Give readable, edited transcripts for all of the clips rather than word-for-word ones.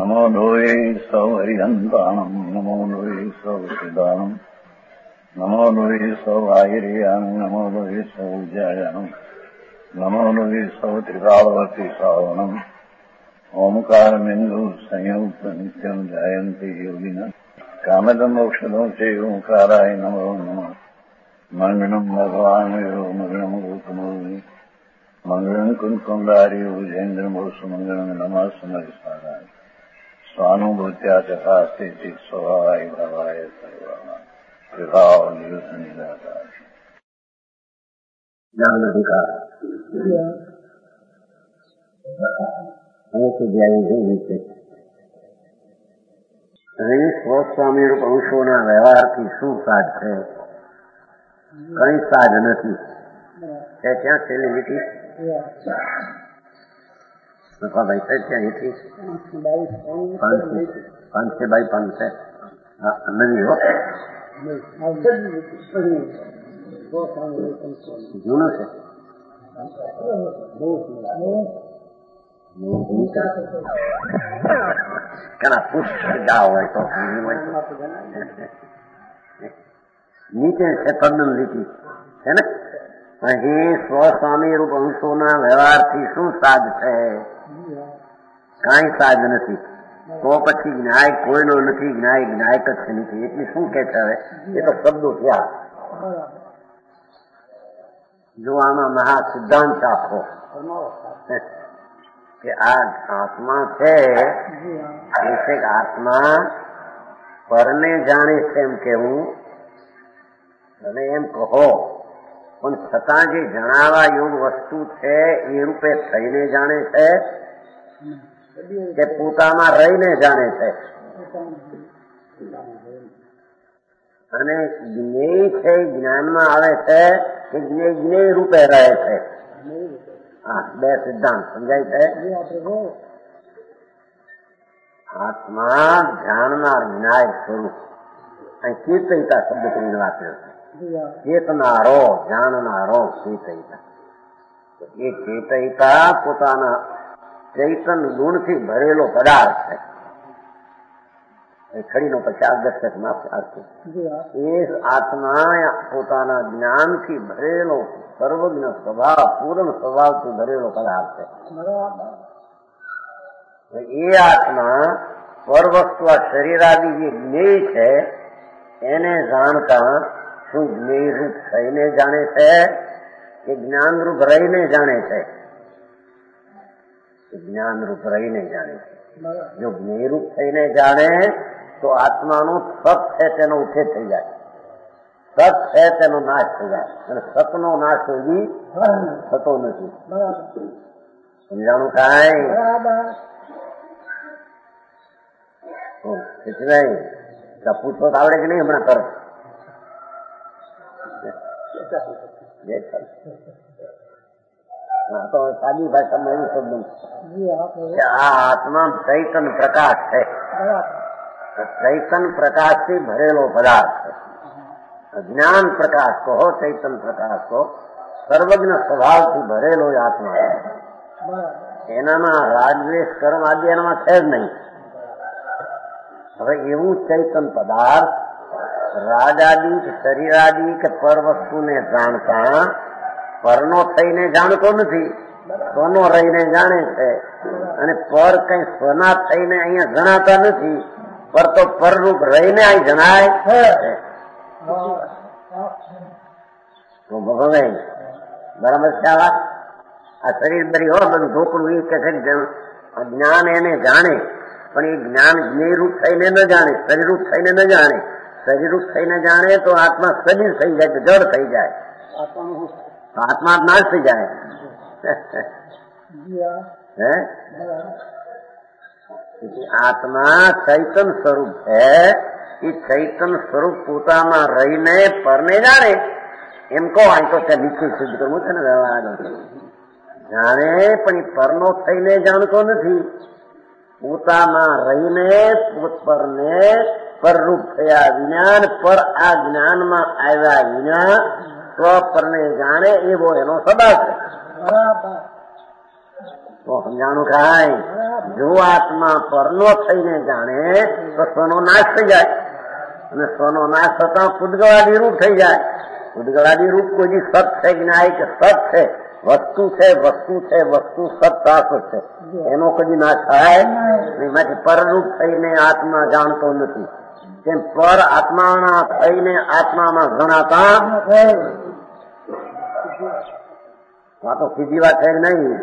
નમો લોહે સૌ હરિહંતાણમ નમો લોહે સૌ સિદ્ધાણમ નમો લોહે સૌ આહિર્યાણમ નમો લોહે સૌ જયાણમ નમો લોહે સૌ ત્રિકાળવતી શ્રાવણમ ઓમકારમિંદુ સંયુક્ત નિત્યમ જાયંતી યોગિના કામદમ ઔષધો છે ઓંકારાય નમો નમઃ મંગળમ ભગવાન મંગળમ ગોતમોહિ મંગળમ કુંકુંડારી ઉજેન્દ્રમોસુ મંગળમ નમઃ સમરિસારાય સ્વાનુભૂત્યા ચકાસ્તે ચિત સ્વભાવાય ભાવાય સર્વા વિભાવ નિયુત નિરાકાર જ્ઞાન અધિકાર અહીંથી ધ્યાન જોયું છે. અહીં સ્વસ્વામી રૂપ અંશોના વ્યવહારથી શું સાધ છે? કઈ સાધ નથી. તે ક્યાં છેલ્લી લીટી ભાઈ છે ત્યાં લીટી 5/5 છે. નવી હો જૂનું છે. કેના પુષ્પ જાઓ હોય તો નીચે છે તદ્દન લીટી છે ને. અહીં સ્વસ્વામી રૂપ અંશોના વ્યવહારથી શું સાધ છે? કાંઈ સાધ નથી. તો પછી જ્ઞાય કોઈનો નથી, જ્ઞાય જ્ઞાયક જ નથી. એટલી શું કે છે હવે? એ તો શબ્દો થયા. જો આમાં મહા સિદ્ધાંત આપો કે આ આત્મા છે એ આત્મા પરને જાણે છે એમ કેવું અને એમ કહો, પણ છતાં જે જણાવવા યોગ વસ્તુ છે એ રૂપે થઈને જાણે છે કે પોતામાં રહીને જાણે છે? અને જ્ઞેય છે જ્ઞાનમાં આવે છે કે જ્ઞેય રૂપે રહે છે? હા, બે સિદ્ધાંત સમજાય છે. આત્મા ધ્યાનના જ્ઞાય સ્વરૂપ અહીં ચેતયિતા શબ્દ કરીને વાપર્યો છે. ચેતનારો, જાણનારો ચેતયિતા. એ ચેતયિતા પોતાના ચૈતન ગુણથી ભરેલો પદાર્થ છે. ખડીનો 50 દશક એ આત્મા પોતાના જ્ઞાનથી ભરેલો સર્વજ્ઞ સ્વભાવ, પૂર્ણ સ્વભાવથી ભરેલો પદાર્થ છે. એ આત્મા પરવસ્તુ શરીરાદી જે જ્ઞેય છે એને જાણતા શું જ્ઞેય રૂપ થઈને જાણે છે કે જ્ઞાન રૂપ રહીને જાણે છે? જ્ઞાન રૂપ રહીને જાણે છે. જો જ્ઞેય રૂપ થઈને જાણે તો આત્માનો સત છે તેનો ઉછેદ થઈ જાય, સત છે તેનો નાશ થઈ જાય, અને સતનો નાશ સુધી થતો નથી. સમજાણું કાંઈ? નહીં પૂછો તો આવડે કે નહીં? હમણાં તરત તો સાદી ભાષામાં એવું શબ્દ કે આ આત્મા ચૈતન પ્રકાશ છે. ચૈતન પ્રકાશથી ભરેલો પદાર્થ છે. જ્ઞાન પ્રકાશ કહો, ચૈતન પ્રકાશ કહો, સર્વજ્ઞ સ્વભાવથી ભરેલો આત્મા છે. એનામાં રાગદ્વેષ કર્મ આદિ એનામાં છે જ નહીં. હવે એવું ચૈતન પદાર્થ રાગાદી કે શરીરાદી કે પર વસ્તુને જાણતા પરનો થઈને જાણતો નથી, સ્વનો રહીને જાણે છે. અને પર કઈ સ્વના થઈને અહીંયા જણાતા નથી, પર તો પરરૂપ રહીને અહીં જણાય છે. તો ભગવાન બરાબર છે આ વાત. આ શરીર બરી હોય બધું ઢોકળું એ કે છે જ્ઞાન એને જાણે, પણ એ જ્ઞાન જ્ઞેયરૂપ થઈને ન જાણે, શરીરરૂપ થઈને ન જાણે. શરીરરૂપ થઈને જાણે તો આત્મા શરીર થઈ જાય, જડ થઈ જાય, આત્મા નાશ થઈ જાય. આત્મા ચૈતન સ્વરૂપ છે. એ ચૈતન સ્વરૂપ પોતામાં રહીને પરને જાણે એમ કહો. અહીં તો ત્યાં નીચે સિદ્ધ કરવું છે ને વ્યવહાર જાણે, પણ એ પરનો થઈને જાણતો નથી. પોતામાં રહીને પરને પરરૂપ થયા વિના, પર આ જ્ઞાનમાં આવ્યા વિના સ્વપરને જાણે એવો એનો સ્વભાવ છે. તો સમજાણું કાંઈ? જો આત્મા પરનો થઈને જાણે તો સ્વનો નાશ થઈ જાય, અને સ્વનો નાશ થતા પૂતગળાદી રૂપ થઈ જાય. પૂતગળાદી રૂપ કોઈ સત છે જ્ઞાય કે સત છે, વસ્તુ છે, વસ્તુ છે, વસ્તુ સત શાશ્વત છે, એનો કદી નાશ થાય એમાંથી પરરૂપ થઈને આત્મા જાણતો નથી. તેમ પર આત્માના થઈને આત્મામાં ગણાતા આ તો સીધી વાત છે નહીં.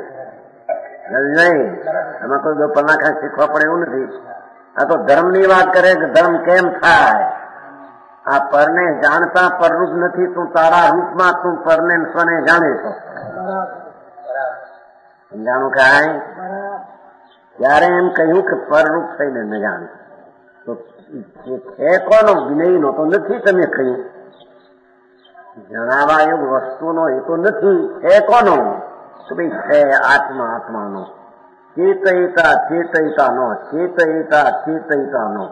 એમાં કોઈ પન્નાખા શીખવા પડે એવું નથી. આ તો ધર્મની વાત કરે કે ધર્મ કેમ થાય. આ પરને જાણતા પરરૂપ નથી. તું તારા રૂપમાં તું પરને સ્વને જાણે છો. સમજાણું કાંઈ? ત્યારે એમ કહ્યું કે પરરૂપ થઈને ન જાણે તો છે કોનો? વિનયનો તો નથી. તમે કહ્યું જણાવા એવું વસ્તુનો એ તો નથી. છે કોનો? તો ભાઈ છે આત્મા, આત્માનો. ચેતયિતા ચેતયિતાનો, ચેતયિતા ચેતયિતાનો,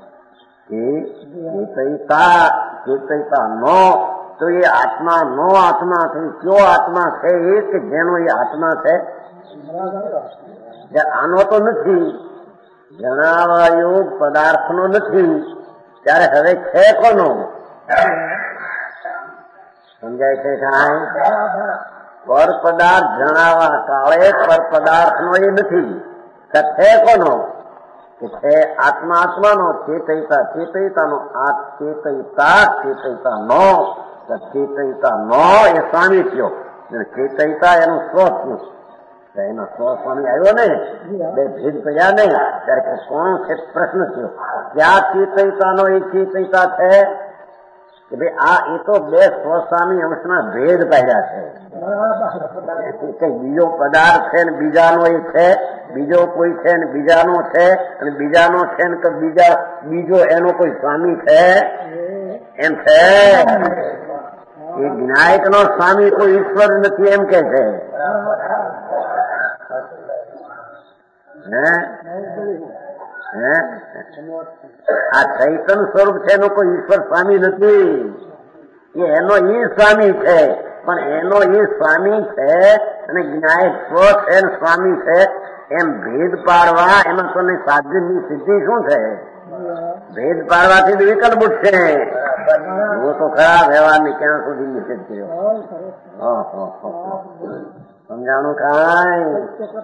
ચેતયિતા ચેતયિતાનો. તો એ આત્મા નો આત્મા છે. કયો આત્મા છે? એ કે જેનો એ આત્મા છે. આનો તો નથી. જણાવાયો પદાર્થનો નથી. ત્યારે હવે છે કોનો? સમજાય છે કાંઈ? પર પદાર્થ જણાવા કાળે પર પદાર્થનો એ નથી. છે કોનો? કે છે આત્મા, આત્માનો. ચેતયિતા ચેતયિતાનો. આ ચેતયિતા ચેતયિતાનો. ચેતયિતાનો એ સ્વામી થયો. ચેતયિતા એનું સ્વ થયું. એનો સ્વ સ્વામી આવ્યો ને, બે ભેદ પડ્યા નહીં. ત્યારે કોણ છે? પ્રશ્ન થયો. ક્યાં ચેતયિતાનો એ ચેતયિતા છે? કે ભાઈ આ એ તો બે સ્વસ્વામી અંશના ભેદ પાડ્યા છે. કઈ બીજો પદાર્થ છે ને બીજાનો એ છે, બીજો કોઈ છે ને બીજાનો છે, અને બીજાનો છે ને કે બીજો એનો કોઈ સ્વામી છે એમ છે. એ જ્ઞાયક નો સ્વામી કોઈ ઈશ્વર નથી એમ કે છે. આ ચૈતન સ્વરૂપ છે એનો કોઈ ઈશ્વર સ્વામી નથી. એનો ઈ સ્વામી છે, પણ એનો ઈ સ્વામી છે અને જ્ઞાયક સ્વ છે ને સ્વામી છે એમ ભેદ પાડવા એમાં તો સાધનની સિદ્ધિ શું છે? ભેદ પાડવાથી જ વિકલ્પ છે. હું તો ખરા વ્યવહારની ક્યાં સુધી નિષેધ કર્યો. સમજાણું કાંઈ?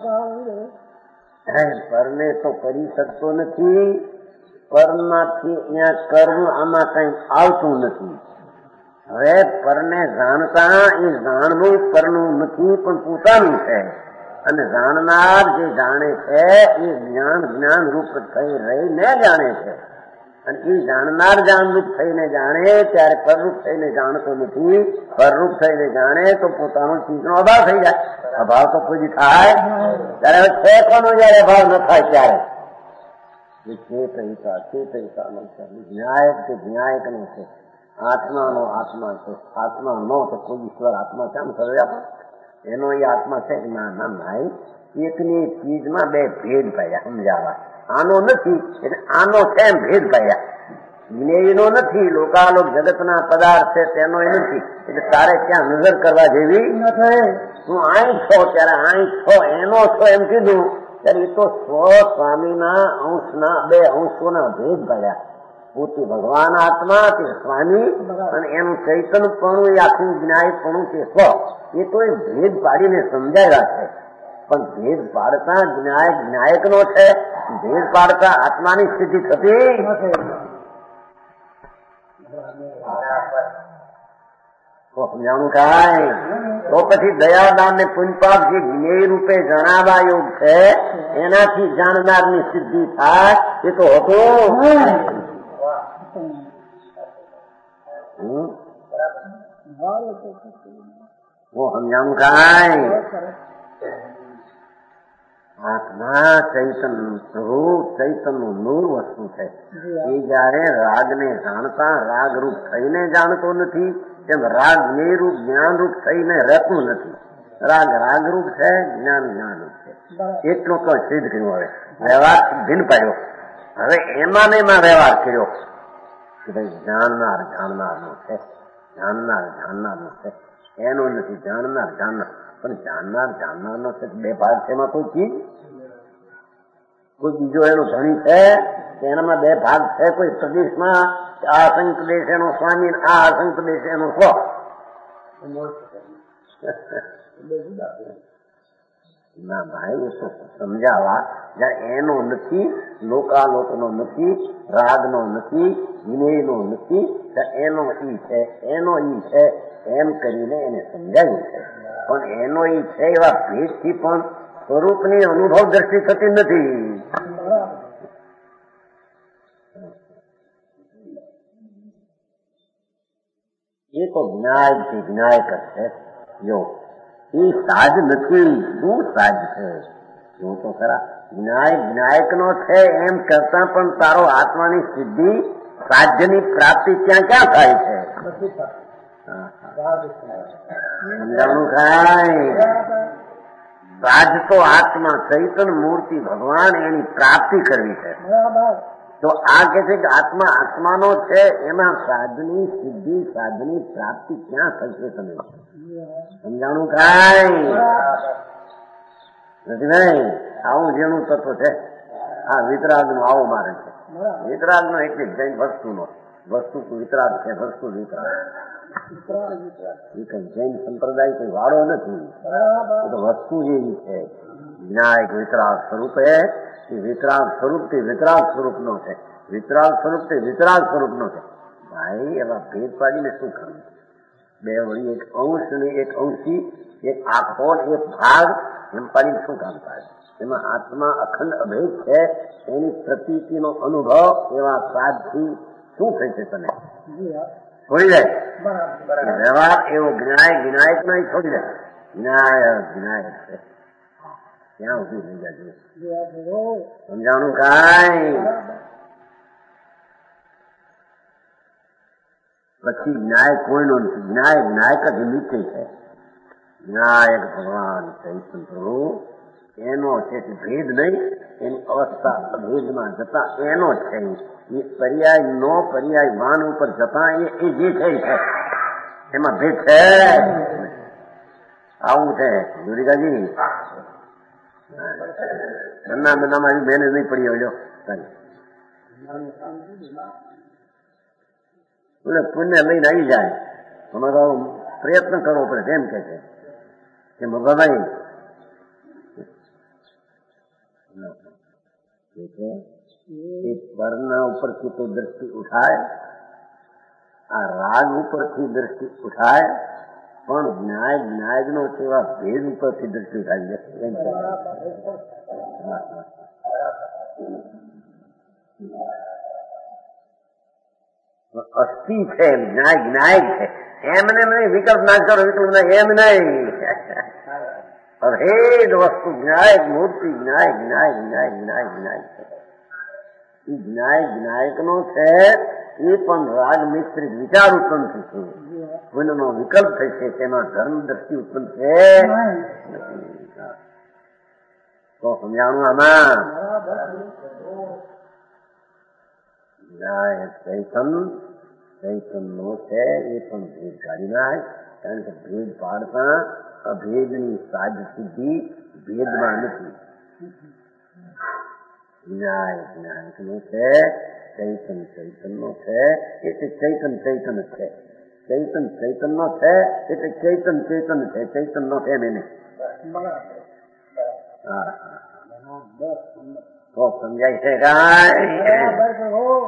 પરને તો કરી શકતો નથી. પરમાંથી અહીંયા કર્મ આમાં કઈ આવતું નથી. હવે પરને જાણતા એ જાણવું પરનું નથી પણ પોતાનું છે. અને જાણનાર જે જાણે છે એ જ્ઞાન રૂપ થઈ રહીને જાણે છે. અને એ જાણનાર જ્ઞાનરૂપ થઈને જાણે ત્યારે પરરૂપ થઈને જાણતો નથી. પરરૂપ થઈને જાણે તો પોતાનો ચીજનો અભાવ થઈ જાય. અભાવ તો કોઈ થાય ત્યારે છે કોનો? જયારે અભાવ ન થાય ત્યારે ચેતયિતા ચેતયિતાનો છે. જ્ઞાયક કે જ્ઞાયકનો છે. આત્માનો આત્મા છે. આત્મા નો તો કોઈ ઈશ્વર આત્મા કેમ કર્યો? એનો એ આત્મા છે કે ના ના નાય. એકની ચીજમાં બે ભેદ પડ્યા સમજાવવા. આનો નથી એટલે આનો છે એમ ભેદ પડ્યા. જ્ઞેયનો નથી. લોકાલોક જગતના પદાર્થ છે તેનો એ નથી. એટલે તારે ક્યાં નજર કરવા જેવી નથી. તું અહીં છો ત્યારે અહીં છો એનો છો એમ કીધું ત્યારે એ તો સ્વ સ્વામીના અંશના બે અંશોના ભેદ પડ્યા. પોતે ભગવાન આત્મા તે સ્વામી અને એનું ચૈતન્યપણું એ આખું જ્ઞાયકપણું તે સ્વ. એ તો એ ભેદ પાડીને સમજાવ્યા છે. પણ ભેદ પાડતા જ્ઞાયક નો છે. ભેદ પાડતા આત્માની સ્થિતિ થતી સમજાણું કાંઈ? તો પછી દયાદાન ને પુણ્યપાપ જે જ્ઞેય રૂપે જણાવા યોગ છે એનાથી જાણનારની સિદ્ધિ થાય એ તો હતું. સમજાણું કાંઈ? આત્મા ચૈતન સ્વરૂપ ચૈતનનું મૂળ વસ્તુ છે. એ જયારે રાગને જાણતા રાગરૂપ થઈને જાણતો નથી તેમ રાગ જ્ઞેયરૂપ જ્ઞાનરૂપ થઈને રહેતું નથી. રાગ રાગરૂપ છે, જ્ઞાન જ્ઞાનરૂપ છે. એટલું તો સિદ્ધ કર્યું. હવે વ્યવહાર ભિન્ન પાડ્યો. હવે એમાં ને એમાં વ્યવહાર કર્યો કે ભાઈ જાણનાર જાણનારનો છે. જાણનાર જાણનારનો છે એનો નથી. જાણનાર જાણનાર પણ જાણનાર જાણનારનો છે. બે ભાગ છે. એમાં કોઈ ચીજ કોઈ બીજો એનો ધણી છે કે એનામાં બે ભાગ છે કોઈ પ્રદેશમાં આ અસંગ પ્રદેશ એનો સ્વામી આ અસંગ પ્રદેશ એનો સ્વ ના ભાઈ એ તો સમજાવવા જયારે એનો નથી લોકાલોકનો નથી રાગનો નથી વિનયનો નથી એનો ઈ છે એનો ઈ છે એમ કરીને એને સમજાવ્યું છે પણ એનો ઈ છે એવા ભેદથી પણ સ્વરૂપની અનુભવ દ્રષ્ટિ થતી નથી. એ તો જ્ઞાયકથી જ્ઞાયક જ છે. જો એ સાજ નથી, શું સાજ છે જો તો ખરા. જ્ઞાયક નો છે એમ કરતા પણ તારો આત્માની સિદ્ધિ સાધ્યની પ્રાપ્તિ ક્યાં ક્યાં થાય છે સમજાણું કાંઈ. સાજ તો આત્મા ચૈતન મૂર્તિ ભગવાન એની પ્રાપ્તિ કરવી છે. તો આ કે છે કે આત્મા આત્માનો છે એમાં સાધની સિદ્ધિ સાધની પ્રાપ્તિ ક્યાં થશે તમે સમજાણું કાંઈ નથી નહીં. આવું જેનું તત્વ છે આ વિતરાગ નું આવો મારે છે. વિતરાગ નો એટલે જૈન વસ્તુનો વસ્તુ વિતરાગ છે વસ્તુ વિતરાગ એ કઈ જૈન સંપ્રદાય કઈ વાળો નથી. તો વસ્તુ જેવી છે વિનાયક વિતરાગ સ્વરૂપ એ વિતરાગ સ્વરૂપ થી વિતરાગ સ્વરૂપ નો છે વિતરાગ સ્વરૂપ થી વિતરાગ સ્વરૂપ નો છે. ભાઈ એવા ભેદ પાડીને શું કરવું. બે વળી એક અંશ ને એક અંશી એક આખો એક ભાગ એમ પાડીને શું કામ થાય. એમાં આત્મા અખંડ અભેદ છે એની પ્રતીતિનો અનુભવ એવા સાધથી શું થઈ છે તને છોડી જાય વ્યવહાર એવો વિનાયક નહીં છોડી જાય. વિનાયક છે ક્યાં ઉભી થઈ જાય સમજાણું કાંઈ. પછી જ્ઞાયક કોઈનો નથી. જ્ઞાયક જ નીચે છે. જ્ઞાયક ભગવાન ચૈતન્ય પ્રભુ એનો છે ભેદ નહીં એની અવસ્થા અભેદમાં જતા એનો છે. એ પર્યાય નો પર્યાય વાન ઉપર જતા એ જે છે એમાં ભેદ છે. આવું છે દુર્ગાજી બંના મારી મહેનત નહીં પડી હોય એટલે પુણ્ય લઈને આવી જાય તમારો પ્રયત્ન કરવો પડે એમ કે છે કે ભગવાન પરના ઉપરથી તો દ્રષ્ટિ ઉઠાય આ રાગ ઉપરથી દ્રષ્ટિ ઉઠાય પણ જ્ઞાયક નો સેવા ભેદ ઉપરથી દ્રષ્ટિ ઉઠાવી અસ્થિ છે જ્ઞાયક છે એમને નહીં વિકલ્પ ના કરો વિકલ્પ ના એમ નહીં અભેદ વસ્તુ જ્ઞાયક મૂર્તિ જ્ઞાયક છે. એ જ્ઞાયક નો છે એ પણ રાગ મિશ્રિત વિચાર ઉત્પન્ન થશે પુણ્યનો વિકલ્પ થશે તેમાં ધર્મ દ્રષ્ટિ ઉત્પન્ન છે તો સમજાણું આમાં. જ્ઞાયક ચૈતન નો છે એ પણ ભેદ કાઢી નાય કારણ કે ભેદ પાડતા અભેદની સાજ સિદ્ધિ ભેદમાં નથી. જ્ઞાયક નો છે ચૈતન નો છે એટલે ચૈતન છે ચૈતન નો છે એટલે ચૈતન છે ચૈતન નો એમ એને તો સમજાય છે કાંઈ.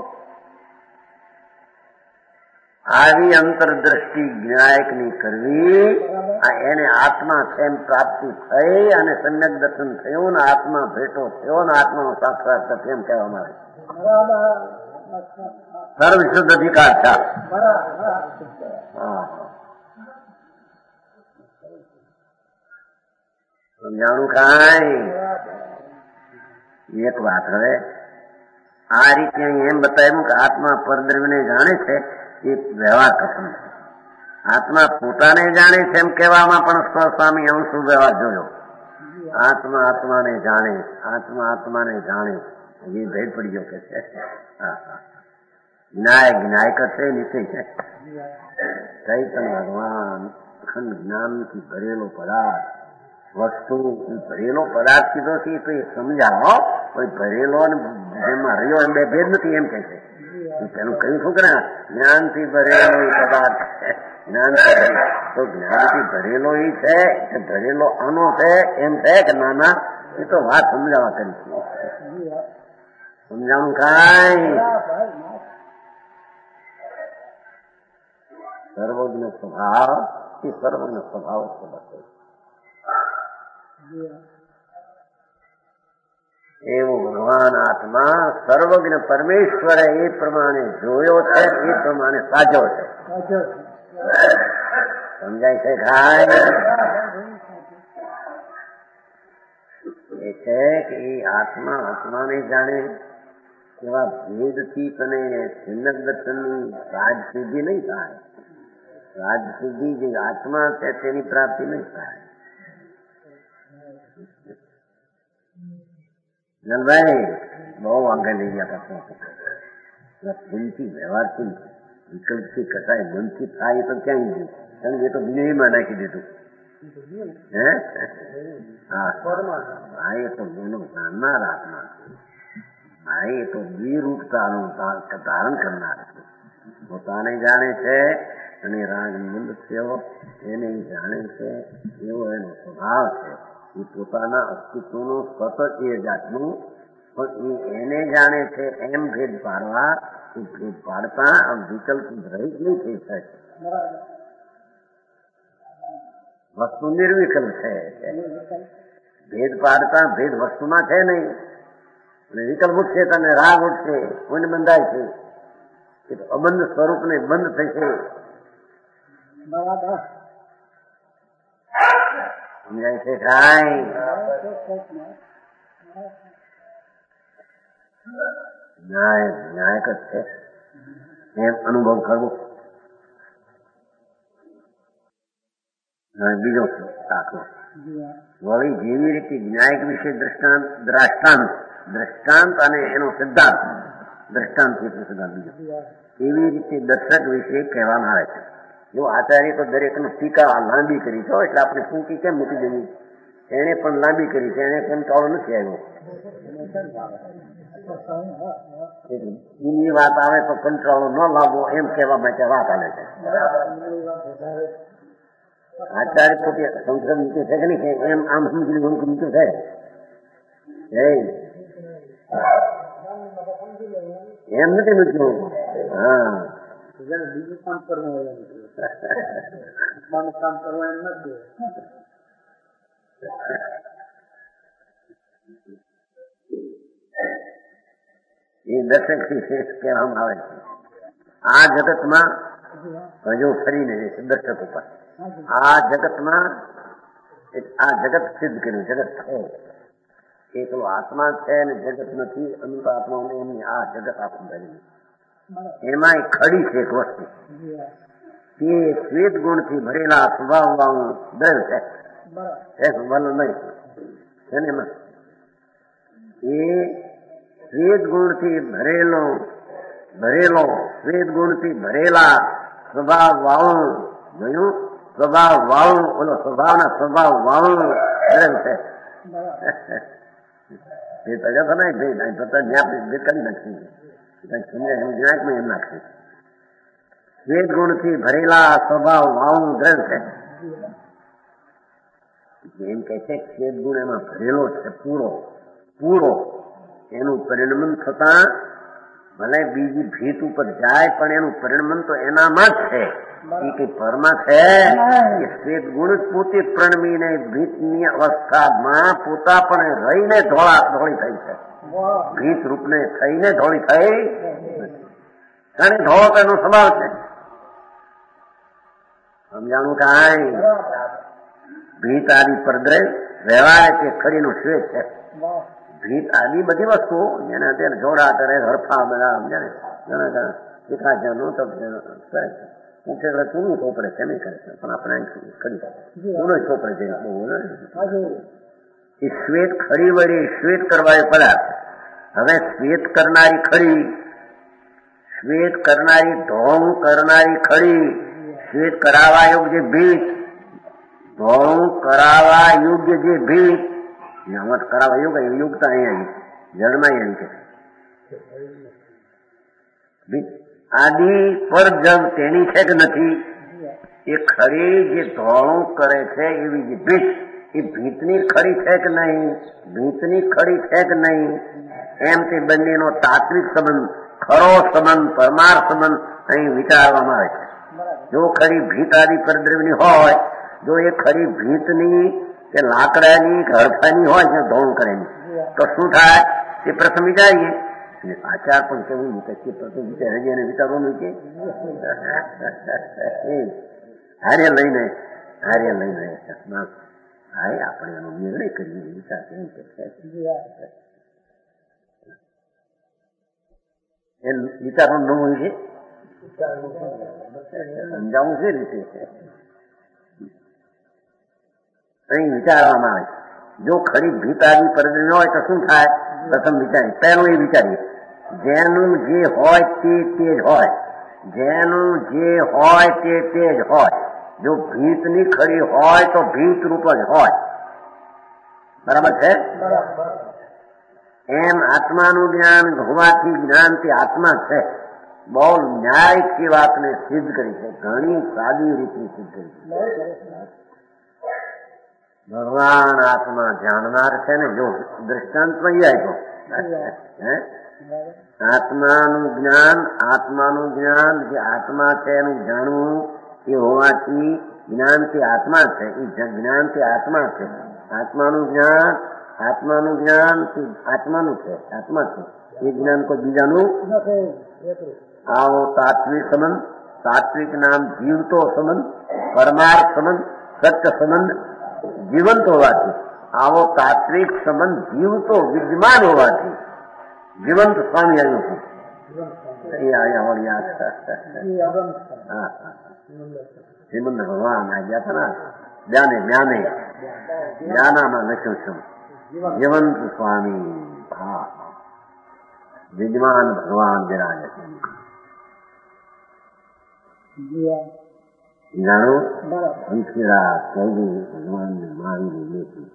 આવી અંતરદ્રષ્ટિ જ્ઞાયક ની કરવી એને આત્મા છે એમ પ્રાપ્તિ થઈ અને સમ્યક દર્શન થયું ને આત્મા ભેટો થયો ને આત્માનો સાક્ષાત્કાર એમ કહેવામાં આવે સર્વશુદ્ધ અધિકાર છે. સમજાણું કાંઈ. એક વાત હવે આ રીતે એમ બતાવ્યું કે આત્મા પરદ્રવ્યને જાણે છે એ વ્યવહાર કથન છે. આત્મા પોતાને જાણે છે એમ કહેવામાં પણ સ્વસ્વામી અંશુ વ્યવહાર જોયો. આત્મા આત્માને જાણે એ ભેદ પડી ગયો કે છે. જ્ઞાયક છે નીચે છે ચૈતન્ય ભગવાન અખંડ જ્ઞાનથી ભરેલો પદાર્થ વસ્તુ ભરેલો પદાર્થ કીધો છે તો એ સમજાવો કોઈ ભરેલો ને જેમાં રહ્યો એમ બે ભેદ નથી એમ કે છે. પેલું કહ્યું શું કરે જ્ઞાનથી ભરેલો પદાર્થ છે, જ્ઞાનથી તો જ્ઞાનથી ભરેલો એ છે કે ભરેલો આનો છે એમ છે કે નાના એ તો વાત સમજાવવા કરી સમજાવું કાંઈ સર્વજ્ઞ સ્વભાવ એ સર્વજ્ઞ સ્વભાવ છે. એવો ભગવાન આત્મા સર્વજ્ઞ પરમેશ્વરે એ પ્રમાણે જોયો છે, એ પ્રમાણે સાચો છે. સમજાય છે ખાય એ છે કે એ આત્મા આત્માને જાણે એવા ભેદથી તને છિન્નક દર્શનની રાજ સિદ્ધિ નહીં થાય. રાજ સિદ્ધિ જે આત્મા છે તેની પ્રાપ્તિ નહીં થાય. જલભાઈ બહુ આગળ લઈ ગયા હતા. દિલથી વ્યવહારથી વિકલ્પથી કસાય મનથી થાય તો ક્યાંય નહીં, કારણ કે એ તો વીજળીમાં નાખી દીધું. હા એ તો એનું જાણનાર આત્મા, હા એ તો દ્વિરૂપ ધારણ કરનાર પોતાને જાણે છે અને રાગ મંદ થયો એને જાણે છે, એવો એનો સ્વભાવ છે. એ પોતાના અસ્તિત્વનો સતત એ જાતનું પણ એને જાણે છે એમ ભેદ પાડવા એ ભેદ પાડતા આમ વિકલ્પ રહિત નહીં થઈ શકે. વસ્તુ નિર્વિકલ્પ છે. ભેદ પાડતા ભેદ વસ્તુમાં છે નહીં અને વિકલ્પ ઉઠશે તને રાગ ઉઠશે કોઈને બંધાય છે એ તો અબંધ સ્વરૂપને બંધ થશે. બરાબર સમજાય છે કાંઈ? ન્યાયક જ છે એમ અનુભવ કરવો. બીજો દાખલો વળી જેવી રીતે ન્યાયિક વિશે દ્રષ્ટાંત અને એનો સિદ્ધાંત દ્રષ્ટાંત સિદ્ધાંત બીજો એવી રીતે દર્શક વિશે કહેવામાં આવે છે. જો આચાર્ય તો દરેકનો ટીકા લાંબી કરી છે એટલે આપણે ટૂંકી કેમ મૂકી દેવી, એને પણ લાંબી કરી છે, એને કેમ ચાલો નથી આવ્યો. બીજી વાત આવે તો કંટાળો ન લાવવો એમ કહેવા માટે વાત આવે છે. આચાર્ય પોતે સંસ્કૃત નીચે છે કે નહીં કે એમ આમ સમજી નીચું છે એમ નથી મૂક્યું. હા બીજું કામ કરવું કામ કરવા એમ નથી. એ દર્શક થી શ્રેષ્ઠ કહેવામાં આવે છે. આ જગતમાં હજુ ફરીને દર્શક ઉપર આ જગતમાં આ જગત સિદ્ધ કર્યું. જગત છે એકલો આત્મા છે અને જગત નથી. અનંત આત્માઓને એમની આ જગત આત્મા બની એમાં એક ખડી છે એક વસ્તુ તે શ્વેત ગુણથી ભરેલા સ્વભાવ વાળું દ્રવ્ય છે. ભલો નહીં એમાં એ શ્વેત ગુણથી ભરેલો શ્વેત ગુણથી ભરેલા સ્વભાવ વાળું ગયું સ્વભાવ વાળું ઓલો સ્વભાવના સ્વભાવ વાળું દ્રવ્ય છે. એ તજા તો નહીં ભેદ કરી નાખી એમ નાખશે. શ્વેત ગુણથી ભરેલા સ્વભાવ વાળું દ્રવ્ય છે. એમ કે છે શ્વેત ગુણ એમાં ભરેલો છે પૂરો એનું પરિણમન થતા ભલે બીજી ભીત ઉપર જાય પણ એનું પરિણમન તો એનામાં જ છે. એ કઈ પરમાં છે કે શ્વેત ગુણ જ પોતે પ્રણમીને ભીતની અવસ્થામાં પોતા પણ રહીને ધોળી થઈ છે. ભીત રૂપને થઈને ધોળી થઈ અને ધોળો તો એનો સ્વભાવ છે. સમજાણું કાંઈ? ભીત આદિ પરદ્રય વ્યવહાર છે ખડીનું શ્વેત છે. ભીત આદિ બધી વસ્તુ જેને અત્યારે જોડા કરે હરફા બધા સમજાને એકાજનું તો કરે છે. પૂછે એટલે ચૂનું ચોપડે છે નહીં કરે છે પણ આપણે કરી ચૂનો ચોપડે છે. એ શ્વેત ખડી વળી શ્વેત કરવા એ પદાર્થ. હવે શ્વેત કરનારી ખડી શ્વેત કરનારી ઢોંગ કરનારી ખડી શ્વેત કરાવવા યોગ્ય જે ભીત ઢોંગ કરાવવા યોગ્ય જે ભીત કરાવવા યોગ્ય યોગ્યતા અહીંયા જળમાં એમ કે આદિ પર જગ તેની છે કે નથી? એ ખરી જે ધોળું કરે છે એવી જે ભીત, એ ભીતની ખરી છે કે નહીં? ભીતની ખરી છે કે નહીં? એમ તે બંનેનો તાત્વિક સંબંધ, ખરો સંબંધ, પરમાર સંબંધ અહીં વિચારવામાં આવે છે. જો ખરી ભીત આદિ પરદ્રવ્યની હોય, જો એ ખરી ભીતની કે લાકડાની કે હડફાની હોય છે ધોળું કરેલી, તો શું થાય તે પ્રથમ વિચારીએ. આચાર પણ કેવું વિચારીએ, પ્રથમ વિચારીએ અને વિચારવાનું કે હારે લઈને હારે આપણે એનો નિર્ણય કરીએ. વિચાર કેવું કે એ વિચારનું નવું છે, સમજાવું છે રીતે અહીં વિચારવામાં આવે. જો ખરી ભીત આદિ પરદ્રવ્ય હોય તો શું થાય? પ્રથમ વિચારીએ. પહેલું એ વિચારીએ જેનું જે હોય તે જ હોય, જેનું જે હોય તે જ હોય. જો ભીતની ખરી હોય તો ભીત રૂપ જ હોય. બરાબર છે? એમ આત્માનું જ્ઞાન હોવાથી જ્ઞાન તે આત્મા છે. બહુ ન્યાયિક એ વાતને સિદ્ધ કરી છે, ઘણી સાદી રીતે સિદ્ધ કરી છે. ભગવાન આત્મા જાણનાર છે ને, જો દ્રષ્ટાંત નહીં આપ્યો. આત્માનું જ્ઞાન જે આત્મા છે એનું જાણવું એ હોવાથી જ્ઞાન તે આત્મા છે. એ જ્ઞાન તે આત્મા છે. આત્માનું જ્ઞાન તે આત્મા છે. એ જ્ઞાન કોઈ બીજાનું. આવો તાત્વિક સંબંધ, તાત્વિક નામ જીવતો સંબંધ, પરમાર્થ સંબંધ, સત્ય સંબંધ જીવંત હોવાથી, આવો તાત્વિક સંબંધ જીવતો વિદ્યમાન હોવાથી જીવંત સ્વામી આવ્યું છે. શ્રીમંદ ભગવાન આવ્યા હતા ને, જ્ઞાનામાં લખ્યું છું જીવંત સ્વામી. હા, વિદ્યમાન ભગવાન વિરાજે છે. જાણો અંશીરા કૌવી ભગવાનને મારી નથી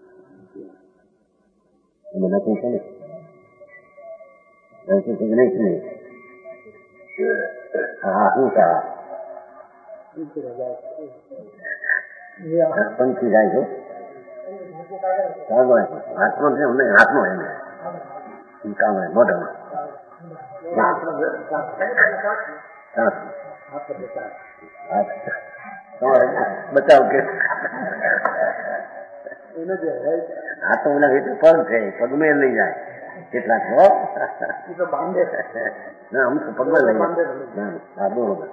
એને લખ્યું છે ને, લખ્યું છે કે નહીં? હા, શું કહા પંખી જાય છે હાથમાં છે, અમને હાથમાં એને કામ મોઢામાં બચાવ કે આ તો ઓલા રીતે પગ છે, પગમેલ લઈ જાય કેટલાક ના અમુક પગમેલ લઈ જાય. હા, બરોબર.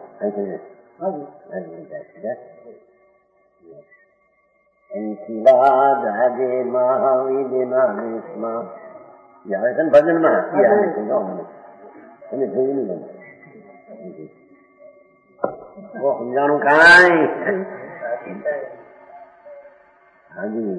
આજે મહાવીરના દેશમાં આવે છે ને ભજનમાં તમે જોયું નહીં સમજાણું કાંઈ. હાજી,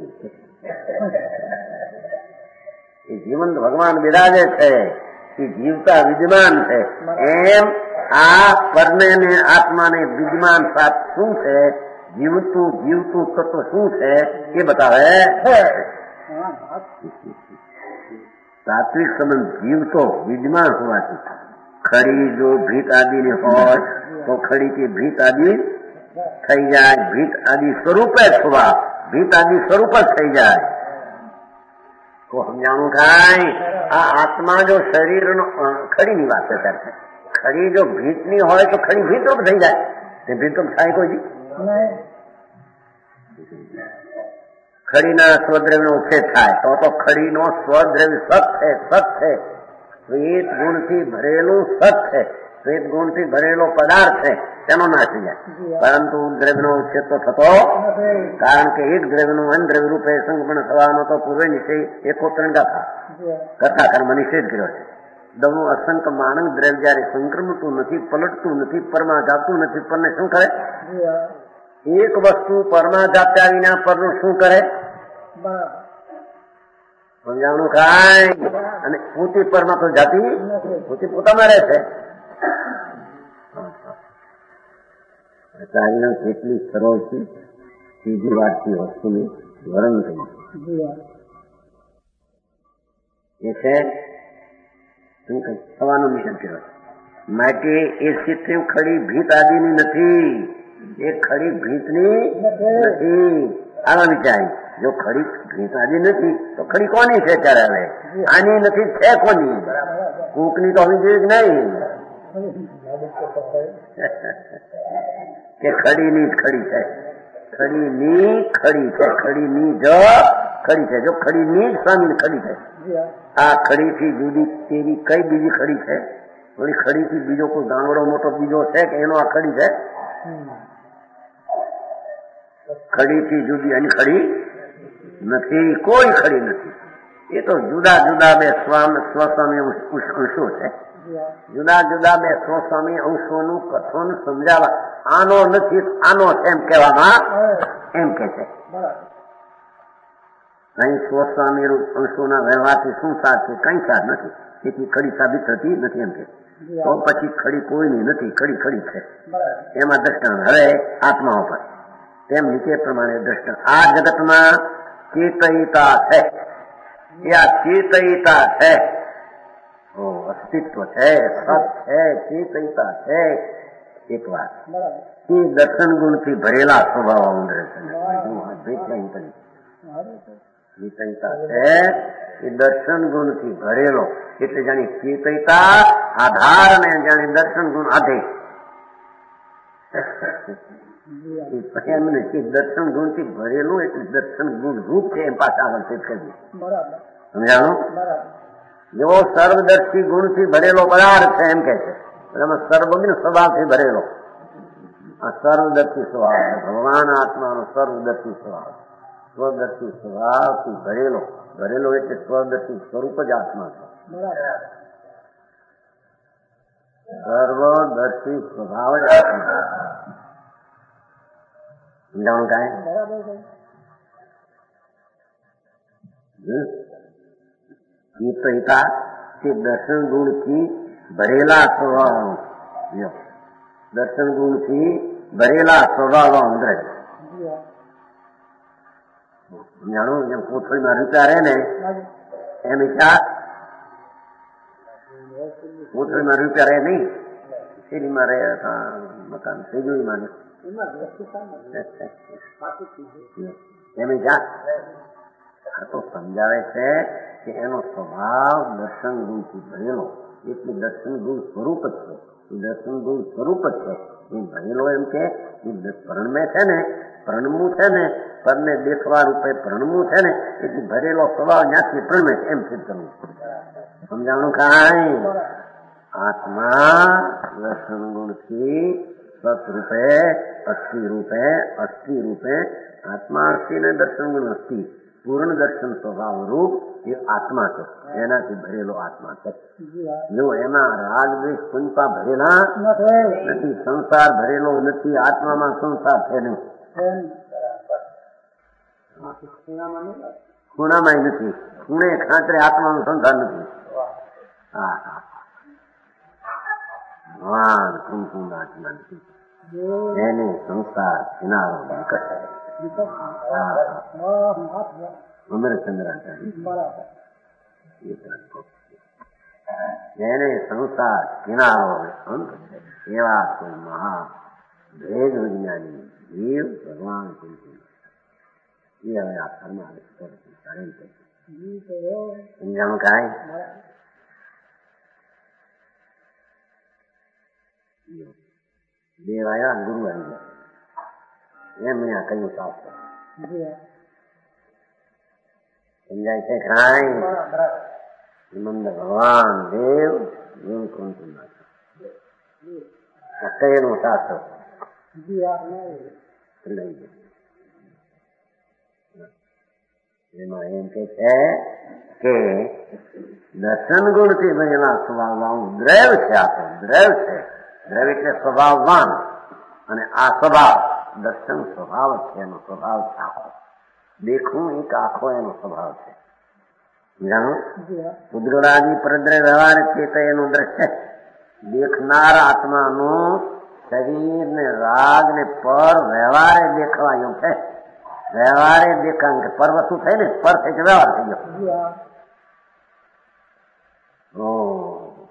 એ જીવંત ભગવાન બિરાજે છે, એ જીવતા વિદ્યમાન છે. એમ આ પરને ને આત્માને વિદ્યમાન સાથ શું છે, જીવતું તત્વ શું છે એ બતાવે. સાત્વિક સંબંધ જીવતો વિદ્યમાન હોવાથી ખરી જો ભીત આદિની હોય તો ખરી કે ભીત આદિ થઈ જાય. ભીત આદિ સ્વરૂપે થવા, ભીત આદિ સ્વરૂપ જ થઈ જાય. તો સમજાણું કાંઈ. આ આત્મા જો શરીરનો ખડીની વાત છે, ખડી જો ભીતની હોય તો ખડી ભીતરૂપ થઈ જાય. તે ભીતરૂપ થાય કોઈ ખડીના સ્વદ્રવ્યનો ઉછેદ થાય તો ખડીનો સ્વદ્રવ્ય સત છે. શ્વેત ગુણથી ભરેલું સત છે, શ્વેત ગુણથી ભરેલો પદાર્થ છે, તેનો નાશ થઈ જાય. પરંતુ દ્રવ્યનો ઉછેદ તો થતો, કારણ કે એક દ્રવ્યનું અન્ય દ્રવ્ય રૂપે સંગમણ થવાનો તો પૂર્વે નિશ્ચય એકોત્રણ કથા કર્મ નિષેધ કર્યો છે. દવું અસંખ્ય માનવ દ્રવ્ય જયારે સંક્રમતું નથી, પલટતું નથી, પરમાં જાતું નથી, પરને શું કરે? એક વસ્તુ પરમાં જાપ્યા વિના પરનું શું કરે? સમજાવવાનું કાંઈ. અને પોતે પરમાં તો જાતી, પોતે પોતામાં રહે છે. કેટલી સરળથી સીધી વાતથી વસ્તુની વર્ણન કરી એ છે. થવાનો મિશન કહેવાય. માટે એ સ્થિતિ ખડી ભીત આદિની નથી, એ ખડી ભીતની નથી. આવા વિચાર, જો ખડી ભીત આદિ નથી તો ખડી કોની છે? ત્યારે હવે આની નથી, છે કોની? કૂકની તો હોવી જોઈએ નહીં કે ખડીની જ ખડી છે. ખડીની ખડી છે, ખડીની જ ખડી છે. જો ખડીની જ સ્વામી ખડી છે. આ ખડીથી જુદી તેવી કઈ બીજી ખડી છે? થોડી ખડીથી બીજો કોઈ ગાંગડો મોટો બીજો છે કે એનો આ ખડી છે? ખડીથી જુદી એની ખડી નથી, કોઈ ખડી નથી. એ તો જુદા જુદા બે સ્વસ્વામી અંશો છે. જુદા જુદા બે સ્વસ્વામી અંશોનું કથન સમજાવવા આનો નથી આનો એમ કહેવામાં એમ કે છે. અહીં સ્વસ્વામી અંશોના વ્યવહારથી શું સાથ છે? કઈ સાથ નથી. તેથી ખડી સાબિત થતી નથી એમ કે. તો પછી ખડી કોઈની નથી, ખડી ખડી છે. એમાં દ્રષ્ટાંત હવે આત્માઓ પર તેમ નીચે પ્રમાણે દ્રષ્ટાંત. આ જગતમાં ચેતયિતા છે, એ આ ચેતયિતા છે, અસ્તિત્વ છે, સત છે, ચેતયિતા છે. એક વાત એ દર્શન ગુણથી ભરેલા સ્વભાવ ઉંદરે છે. ચેતયિતા છે એ દર્શન ગુણથી ભરેલો, એટલે જાણી ચેતયિતા આધાર અને જાણી દર્શન ગુણ આધે. એમને દર્શન ગુણથી ભરેલું એટલે દર્શન ગુણ રૂપ છે. એમ પાછા આગળ ચેત કરીએ, સમજાણું? જેવો સર્વદર્શી ગુણથી ભરેલો પદાર્થ છે એમ કે છે. એમાં સર્વજ્ઞ સ્વભાવથી ભરેલો આ સર્વદર્શી સ્વભાવ છે. ભગવાન આત્માનો સર્વદર્શી સ્વભાવ, સ્વદર્શી સ્વભાવથી ભરેલો. ભરેલો એટલે સ્વદર્શી સ્વરૂપ જ આત્મા છે. સર્વદર્શી સ્વભાવ જ આત્મા. સમજાણું કાંઈ? ચેતયિતા તે દર્શન ગુણથી ભરેલા સ્વભાવ, દર્શન ગુણથી ભરેલા સ્વભાવ અંદર. જાણું જેમ કોથળીમાં રૂપિયા રહે ને એમ વિચાર, કોથળીમાં રૂપિયા રહે નહીં, શેરીમાં રહે, મકાન સેજોરીમાં એમ વિચાર. આ તો સમજાવે છે કે એનો સ્વભાવ દર્શન ગુણથી ભરેલો, એટલે દર્શન ગુણ સ્વરૂપ જ છે. એ દર્શન ગુણ સ્વરૂપ જ છે. એ ભરેલો એમ કે પ્રણમે છે ને, પ્રણમું છે ને, પરને દેખવા રૂપે પ્રણમું છે ને, એટલે ભરેલો સ્વભાવ જ્યાંથી પ્રણમે છે એમ સિદ્ધ કરવું. સમજાણું કાંઈ? આત્મા દર્શન ગુણથી સત રૂપે અસ્થિ રૂપે આત્મા અસ્થિ ને દર્શન ગુણ અસ્થિ પૂર્ણ દર્શન સ્વભાવ રૂપ એ આત્મા છે. એનાથી ભરેલો આત્મા છે. જો એમાં રાગ દ્વેષ કુંપા ભરેલા નથી, સંસાર ભરેલો નથી. આત્મામાં સંસાર છે નહીં, ખૂણામાં નથી, ખૂણે ખાંચરે આત્માનો સંસાર નથી. હા હા, ભગવાન કુમકુમ આત્મા નથી. એને સંસાર કિનારો નીકળે. જેને સંસાર કિનારો અંત છે એવા કોઈ મહા ભેદ વિજ્ઞાની જીવ ભગવાન એ હવે આ કર્મ સમજાણું કાંઈ? દેવ આવ્યા, ગુરુ આવી ગયા એમ અહીંયા કહ્યું શાસ્ત્ર. સમજાય છે કાંઈ? મંદ ભગવાન દેવ એવું કોણ કહેલું શાસ્ત્ર એમાં એમ કે છે કે દર્શન ગુણથી ભરેલા સ્વભાવ દ્રવ છે. આખો દ્રવ છે. દ્રવ એટલે સ્વભાવવાન, અને આ સ્વભાવ દર્શન સ્વભાવ છે. એનો સ્વભાવ છે આખો. દેખવું એક આખો એનો સ્વભાવ છે. જાણો ઉદ્રોડાદી પરદ્ર વ્યવહાર છે તો એનું દ્રશ્ય દેખનાર આત્માનું શરીર ને રાગ ને પર વ્યવહારે દેખવાયું છે. વ્યવહારે દેખાણ પર વસ્તુ થઈ ને પર થઈ કે વ્યવહાર થઈ ગયો.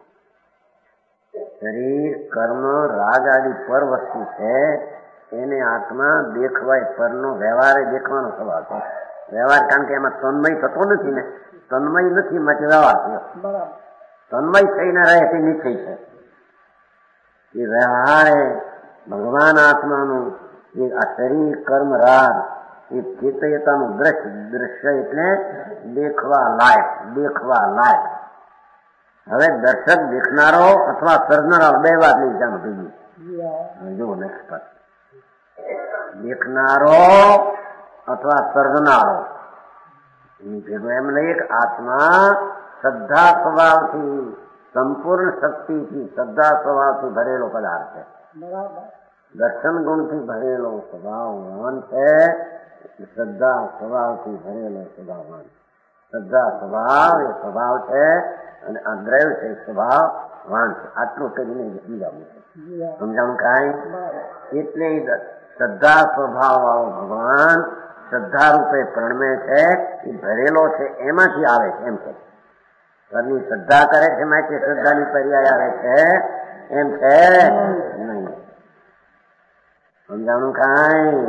શરીર કર્મ રાગ આદિ પર વસ્તુ છે, એને આત્મા દેખવાય પરનો વ્યવહારે દેખવાનો સ્વભાવ છે. વ્યવહાર કારણ કે એમાં તન્મય થતો નથી ને, તન્મય નથી માટે વ્યવહાર થયો. તન્મય થઈને રહે તે નિશ્ચય છે. એ વ્યવહારે ભગવાન આત્માનું એ આ શરીર કર્મ રાગ એ ચેતયતાનું દ્રશ્ય એટલે દેખવા લાયક. હવે દર્શક દેખનારો અથવા સર્જનારો બે વાત નહીં જાણું થઈ ગયું. જો નેક્સ્ટ પર દેખનારો અથવા સર્જનારો એમ લઈએ કે આત્મા શ્રદ્ધા સ્વભાવથી સંપૂર્ણ શક્તિથી શ્રદ્ધા સ્વભાવથી ભરેલો પદાર્થ છે. દર્શન ગુણથી ભરેલો સ્વભાવવાન છે. શ્રદ્ધા સ્વભાવથી ભરેલો સ્વભાવવાન. શ્રદ્ધા સ્વભાવ એ સ્વભાવ છે અને આ દ્રવ્ય છે સ્વભાવવાન છે. આટલું કરીને સમજાવું છે. સમજાવું કાંઈ એટલે શ્રદ્ધા સ્વભાવ વાળો ભગવાન શ્રદ્ધા રૂપે પ્રણમે છે, એ ભરેલો છે એમાંથી આવે છે એમ છે. ઘરની શ્રદ્ધા કરે છે માટે શ્રદ્ધાની પર્યાય આવે છે એમ છે નહીં. સમજાણું કાંઈ?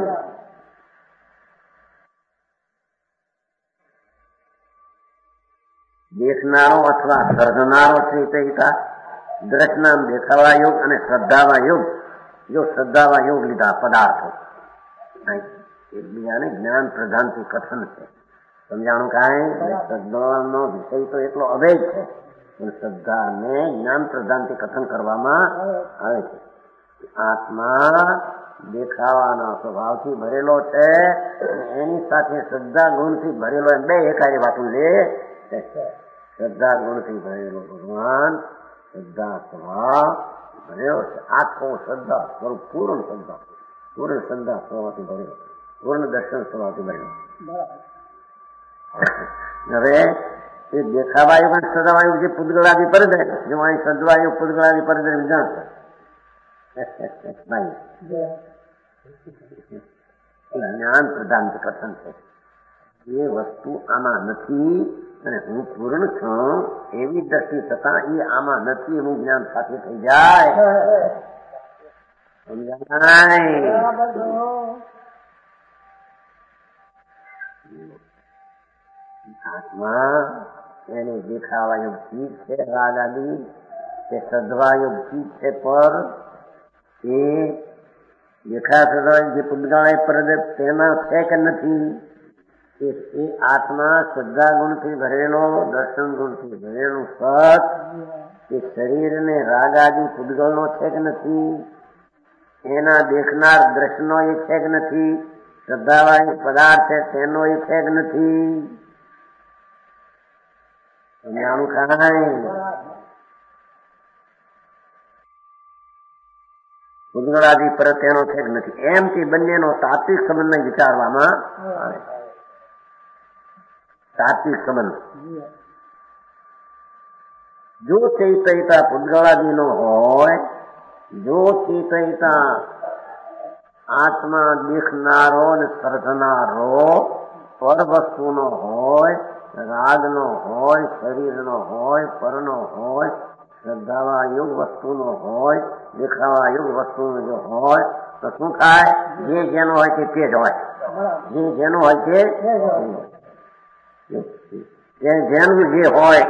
દેખનારો અથવા સર્જનારો ચેતયિકા દ્રષ્ટામ દેખાવા યોગ અને શ્રદ્ધાવા યોગ. જો શ્રદ્ધાવા યોગ લીધા પદાર્થો એકબીજાને જ્ઞાન પ્રધાનથી કથન છે. સમજાણું કાંઈ? શ્રદ્ધાનો વિષય તો એટલો અભેદ છે પણ શ્રદ્ધાને જ્ઞાન પ્રધાનથી કથન કરવામાં આવે છે. આત્મા દેખાવાના સ્વભાવથી ભરેલો છે, એની સાથે શ્રદ્ધા ગુણથી ભરેલો એમ બે એકારી વાતું લે. શ્રદ્ધા ગુણથી ભરેલો ભગવાન શ્રદ્ધા સ્વભાવ ભરેલો છે. આખો શ્રદ્ધા સ્વરૂપ પૂર્ણ શ્રદ્ધા સ્વભાવથી ભરેલો, પૂર્ણ દર્શન સ્વભાવથી ભરેલો. હવે એ દેખાવાયુ અને સદાવાયુ જે પૂતગળાદી પરદે જો અહીં સદવાયુ પૂતગળાદી પરદે વિધાન છે જ્ઞાન પ્રધાન કથન છે. એ વસ્તુ આમાં નથી અને હું પૂર્ણ છું એવી દ્રષ્ટિ થતા એ આમાં નથી એવું જ્ઞાન સાથે થઈ જાય. સમજાય? આત્મા એને દેખાવાયુગ ચીજ છે, રાગ આદિ તે સદવાયુગ ચીજ છે, પર એ દેખા સદવાય જે પુદ્ગળાય પરદ તેમાં છે કે નથી એ આત્મા શ્રદ્ધા ગુણથી ભરેલો, દર્શન ગુણથી ભરેલું સત એ શરીરને રાગ આદિ પુદ્ગળનો છે કે નથી, એના દેખનાર દ્રશ્યનો એ છે કે નથી, શ્રદ્ધાવાય પદાર્થ છે તેનો એ છે કે નથી. સમજાણું કાંઈ? પુદ્ગળાદિ પરત તેનો છે કે નથી એમથી બંનેનો તાત્વિક સંબંધ વિચારવામાં આવે. તાત્વિક સંબંધ જો ચૈતયતા પુદ્ગળાદિનો હોય, જો ચૈતયતા આત્મા દેખનારો અને સર્જનારો પર વસ્તુનો હોય, રાગનો હોય, શરીરનો હોય, પરનો હોય, શ્રદ્ધાવા યુગ વસ્તુનો હોય, દેખાવા યુગ વસ્તુનો જો હોય તો શું થાય? જે જેનો હોય તે જ હોય. જે જેનો હોય તે જેનું જે હોય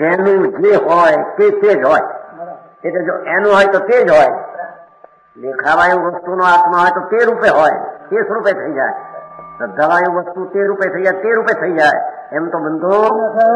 તે જ હોય. એટલે જો એનું હોય તો તે જ હોય. દેખાવાયું વસ્તુનો આત્મા હોય તો તે રૂપે હોય, તે સ્વરૂપે થઈ જાય. શ્રદ્ધાવાયું વસ્તુ તે રૂપે થઈ જાય, તે રૂપે થઈ જાય. એમ તો બંધુ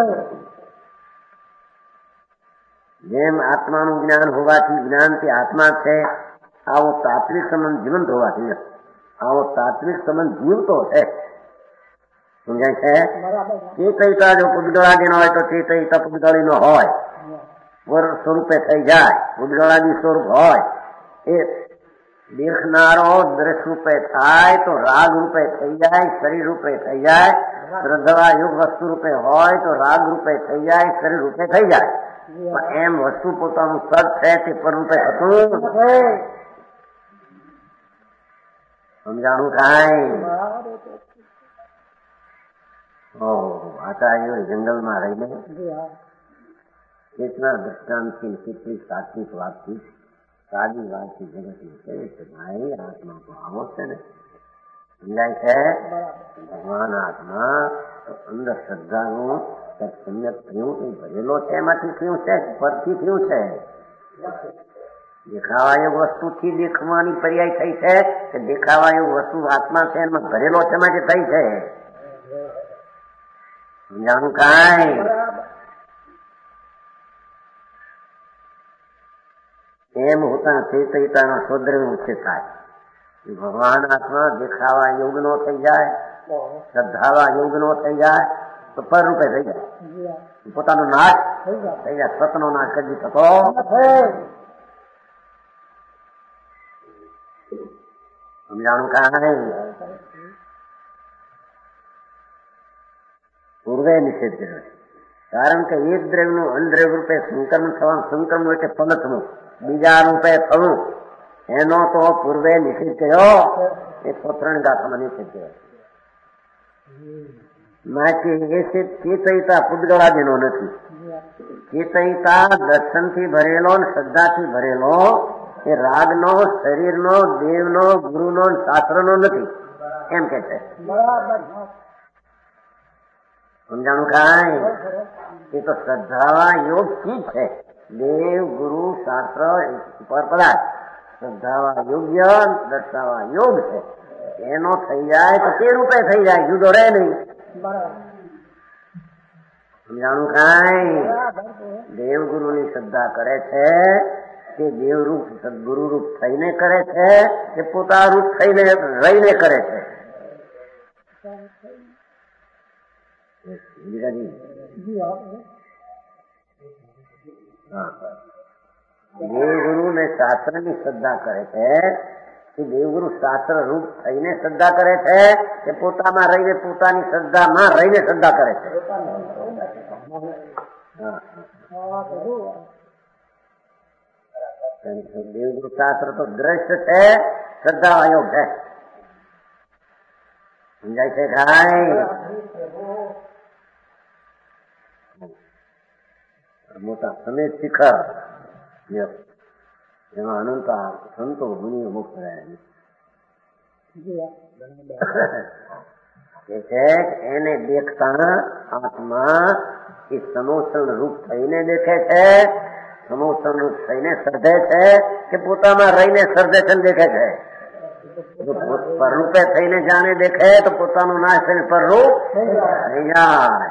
જેમ આત્માનું જ્ઞાન હોવાથી જ્ઞાનથી આત્મા છે, આવો તાત્વિક સંબંધ જીવંત હોવાથી આવો તાત્વિક સંબંધ જીવતો છે. સમજાય છે? ચેતયતા જો પુદ્ગળાદિનો હોય તો ચેતયતા પુદ્ગળીનો હોય, સ્વરૂપે થઈ જાય. પુદ્ગળાદિ સ્વરૂપ હોય એ દેખનારો દ્રશ્ય રૂપે થાય તો રાગ રૂપે થઈ જાય, શરીર રૂપે થઈ જાય. શ્રદ્ધા યુગ વસ્તુ રૂપે હોય તો રાગ રૂપે થઈ જાય, શરીર રૂપે થઈ જાય. એમ વસ્તુ પોતાનું સત છે તે પર રૂપે થતું. સમજાણું કાંઈ? આચાર્યો જંગલમાં રહીને કેટલા દ્રષ્ટાંતથી કેટલી સાત્વિક વાતથી સાદી વાતથી જગતને કહે છે ભાઈ આત્મા તો આવો છે ને સમજાય છે ભગવાન આત્મા તો અંદર શ્રદ્ધાનું સમ્યક થયું એ ભરેલો છે એમાંથી થયું છે પરથી થયું છે દેખાવાયોગ વસ્તુથી દેખવાની પર્યાય થઈ છે કે દેખાવાયોગ વસ્તુ આત્મા છે એમાં ભરેલો છે એમાંથી થઈ છે સમજાણું કાંઈ એમ હોતા ચેતયતાનો સ્વદ્રવ્ય ઉચ્છેદ થાય ભગવાન આત્મા દેખાવા યોગ નો થઈ જાય શ્રદ્ધાવા યોગ નો થઈ જાય તો પર રૂપે થઈ જાય પોતાનો નાશ થઈ જાય સતનો નાશ કદી થતો સમજાણું કાંઈ પૂર્વે નિષેધ કર્યો કારણ કે એક દ્રવ્યનું અનદ્રવ્ય રૂપે સંક્રમણ થવાનું સંક્રમણ એટલે પલટવું બીજા રૂપે થવું એનો તો પૂર્વે નિષેધ કર્યો એ ત્રણ ગાથામાં નિષેધ કર્યો બાકી એ ચેતયતા પૂતગળાદીનો નથી ચેતયતા દર્શનથી ભરેલો ને શ્રદ્ધાથી ભરેલો એ રાગનો શરીરનો દેવનો ગુરુનો શાસ્ત્રનો નથી એમ કે છે સમજાણું કાંઈ એ તો શ્રદ્ધાવા યોગ થી છે દેવ ગુરુ શાસ્ત્ર પર પદાર્થ શ્રદ્ધાવા યોગ્ય દર્શાવા યોગ છે એનો થઈ જાય તો તે રૂપે થઈ જાય જુદો રહે નહીં સમજાણું કાંઈ દેવગુરુ ની શ્રદ્ધા કરે છે કે દેવરૂપ સદગુરુ રૂપ થઈને કરે છે કે પોતા રૂપ થઈને રહીને કરે છે દેવગુરુ ને શાસ્ત્ર ની શ્રદ્ધા કરે છે કે દેવગુરુ શાસ્ત્ર રૂપ થઈને શ્રદ્ધા કરે છે કે પોતામાં રહીને પોતાની શ્રદ્ધામાં રહીને શ્રદ્ધા કરે છે દેવગુરુ શાસ્ત્ર તો દ્રશ્ય છે શ્રદ્ધા અયોગ છે સમજાય છે કાંઈ મોટા સમેત શિખર એમાં અનંત સંતો મુનિઓ મુક્ત રહ્યા છે એને દેખતા આત્મા એ સમોસણ રૂપ થઈને દેખે છે સમોસણ રૂપ થઈને સર્જે છે કે પોતામાં રહીને સર્જે છે દેખે છે પરરૂપે થઈને જાણે દેખે તો પોતાનું નાશ થઈને પરરૂપ થઈ જાય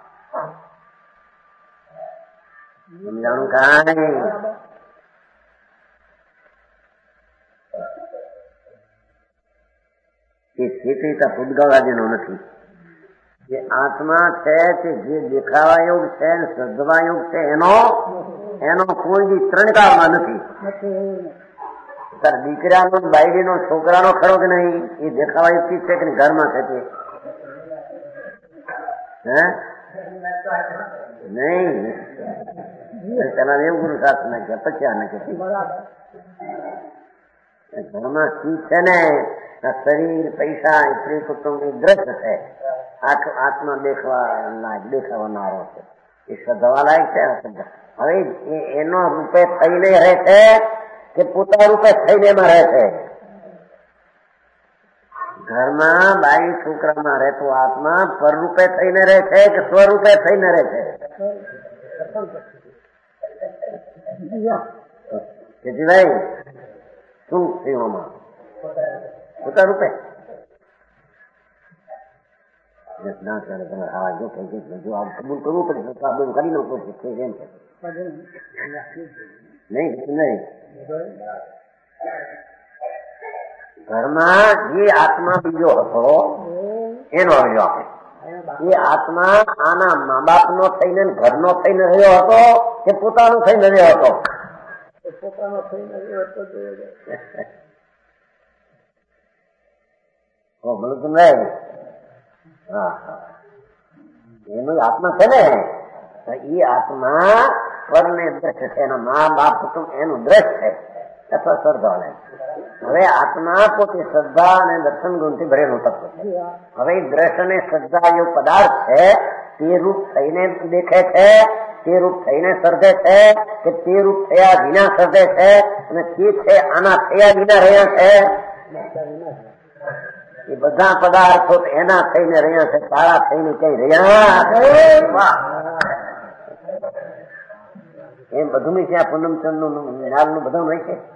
સમજાણું કાંઈ એ ચેતયતા પૂતગળાદીનો નથી જે આત્મા છે તે જે દેખાવા યોગ છે શ્રદ્ધવા યોગ છે એનો કોઈ બી ત્રણ કાળમાં નથી તાર દીકરાનો બાયડીનો છોકરાનો ખરો કે નહીં એ દેખાવા યુક્તિ છે કે ઘરમાં છે તે નહીં પેલા દેવગુરુ શાસ્ત્ર નાખ્યા પછી આ નાખ્યા ઘરમાં શું છે ને શરીર પૈસા સ્ત્રી કુટુંબ ની દ્રશ્ય છે આત્મા દેખાવાનારો છે એ શ્રદ્ધવા લાયક છે હવે એનો રૂપે થઈને રહે છે કે પોતા રૂપે થઈને એમાં રહે છે ઘરમાં બાઈ છોકરામાં રહેતો આત્મા પર રૂપે થઈને રહે છે કે સ્વરૂપે થઈને રહે છે ભાઈ શું થયું પોતા રૂપે ના કરે તમે આ જો જો આ કબૂલ કરવું પડે તો આ બધું કરી લો એમ છે નહીં ઘરમાં જે આત્મા બીજો હતો એનો આવ્યો આપણે એ આત્મા આના મા બાપ નો થઈને ઘરનો થઈને રહ્યો હતો કે પોતાનો થઈને રહ્યો હતો પોતાનો થઈને રહ્યો હતો બોલો તમે એનું આત્મા છે ને એ આત્મા પરને દ્રશ્ય છે એના મા બાપ કુટુંબ એનું દ્રશ્ય છે અથવા શ્રદ્ધા હવે આત્મા પોતે શ્રદ્ધા અને દર્શન ગુણથી ભરેલું તત્વ છે હવે દ્રશ્ય અને શ્રદ્ધા એવો પદાર્થ છે તે રૂપ થઈને દેખે છે તે રૂપ થઈને સર્જે છે કે તે રૂપ થયા વિના સર્જે છે, અને તે છે આના થયા વિના રહ્યા છે? એ બધા પદાર્થો એના થઈને રહ્યા છે, તારા થઈને કઈ રહ્યા? એમ બધું નહીં છે. આ પૂનમચંદ નું નાલ નું બધું નહીં છે.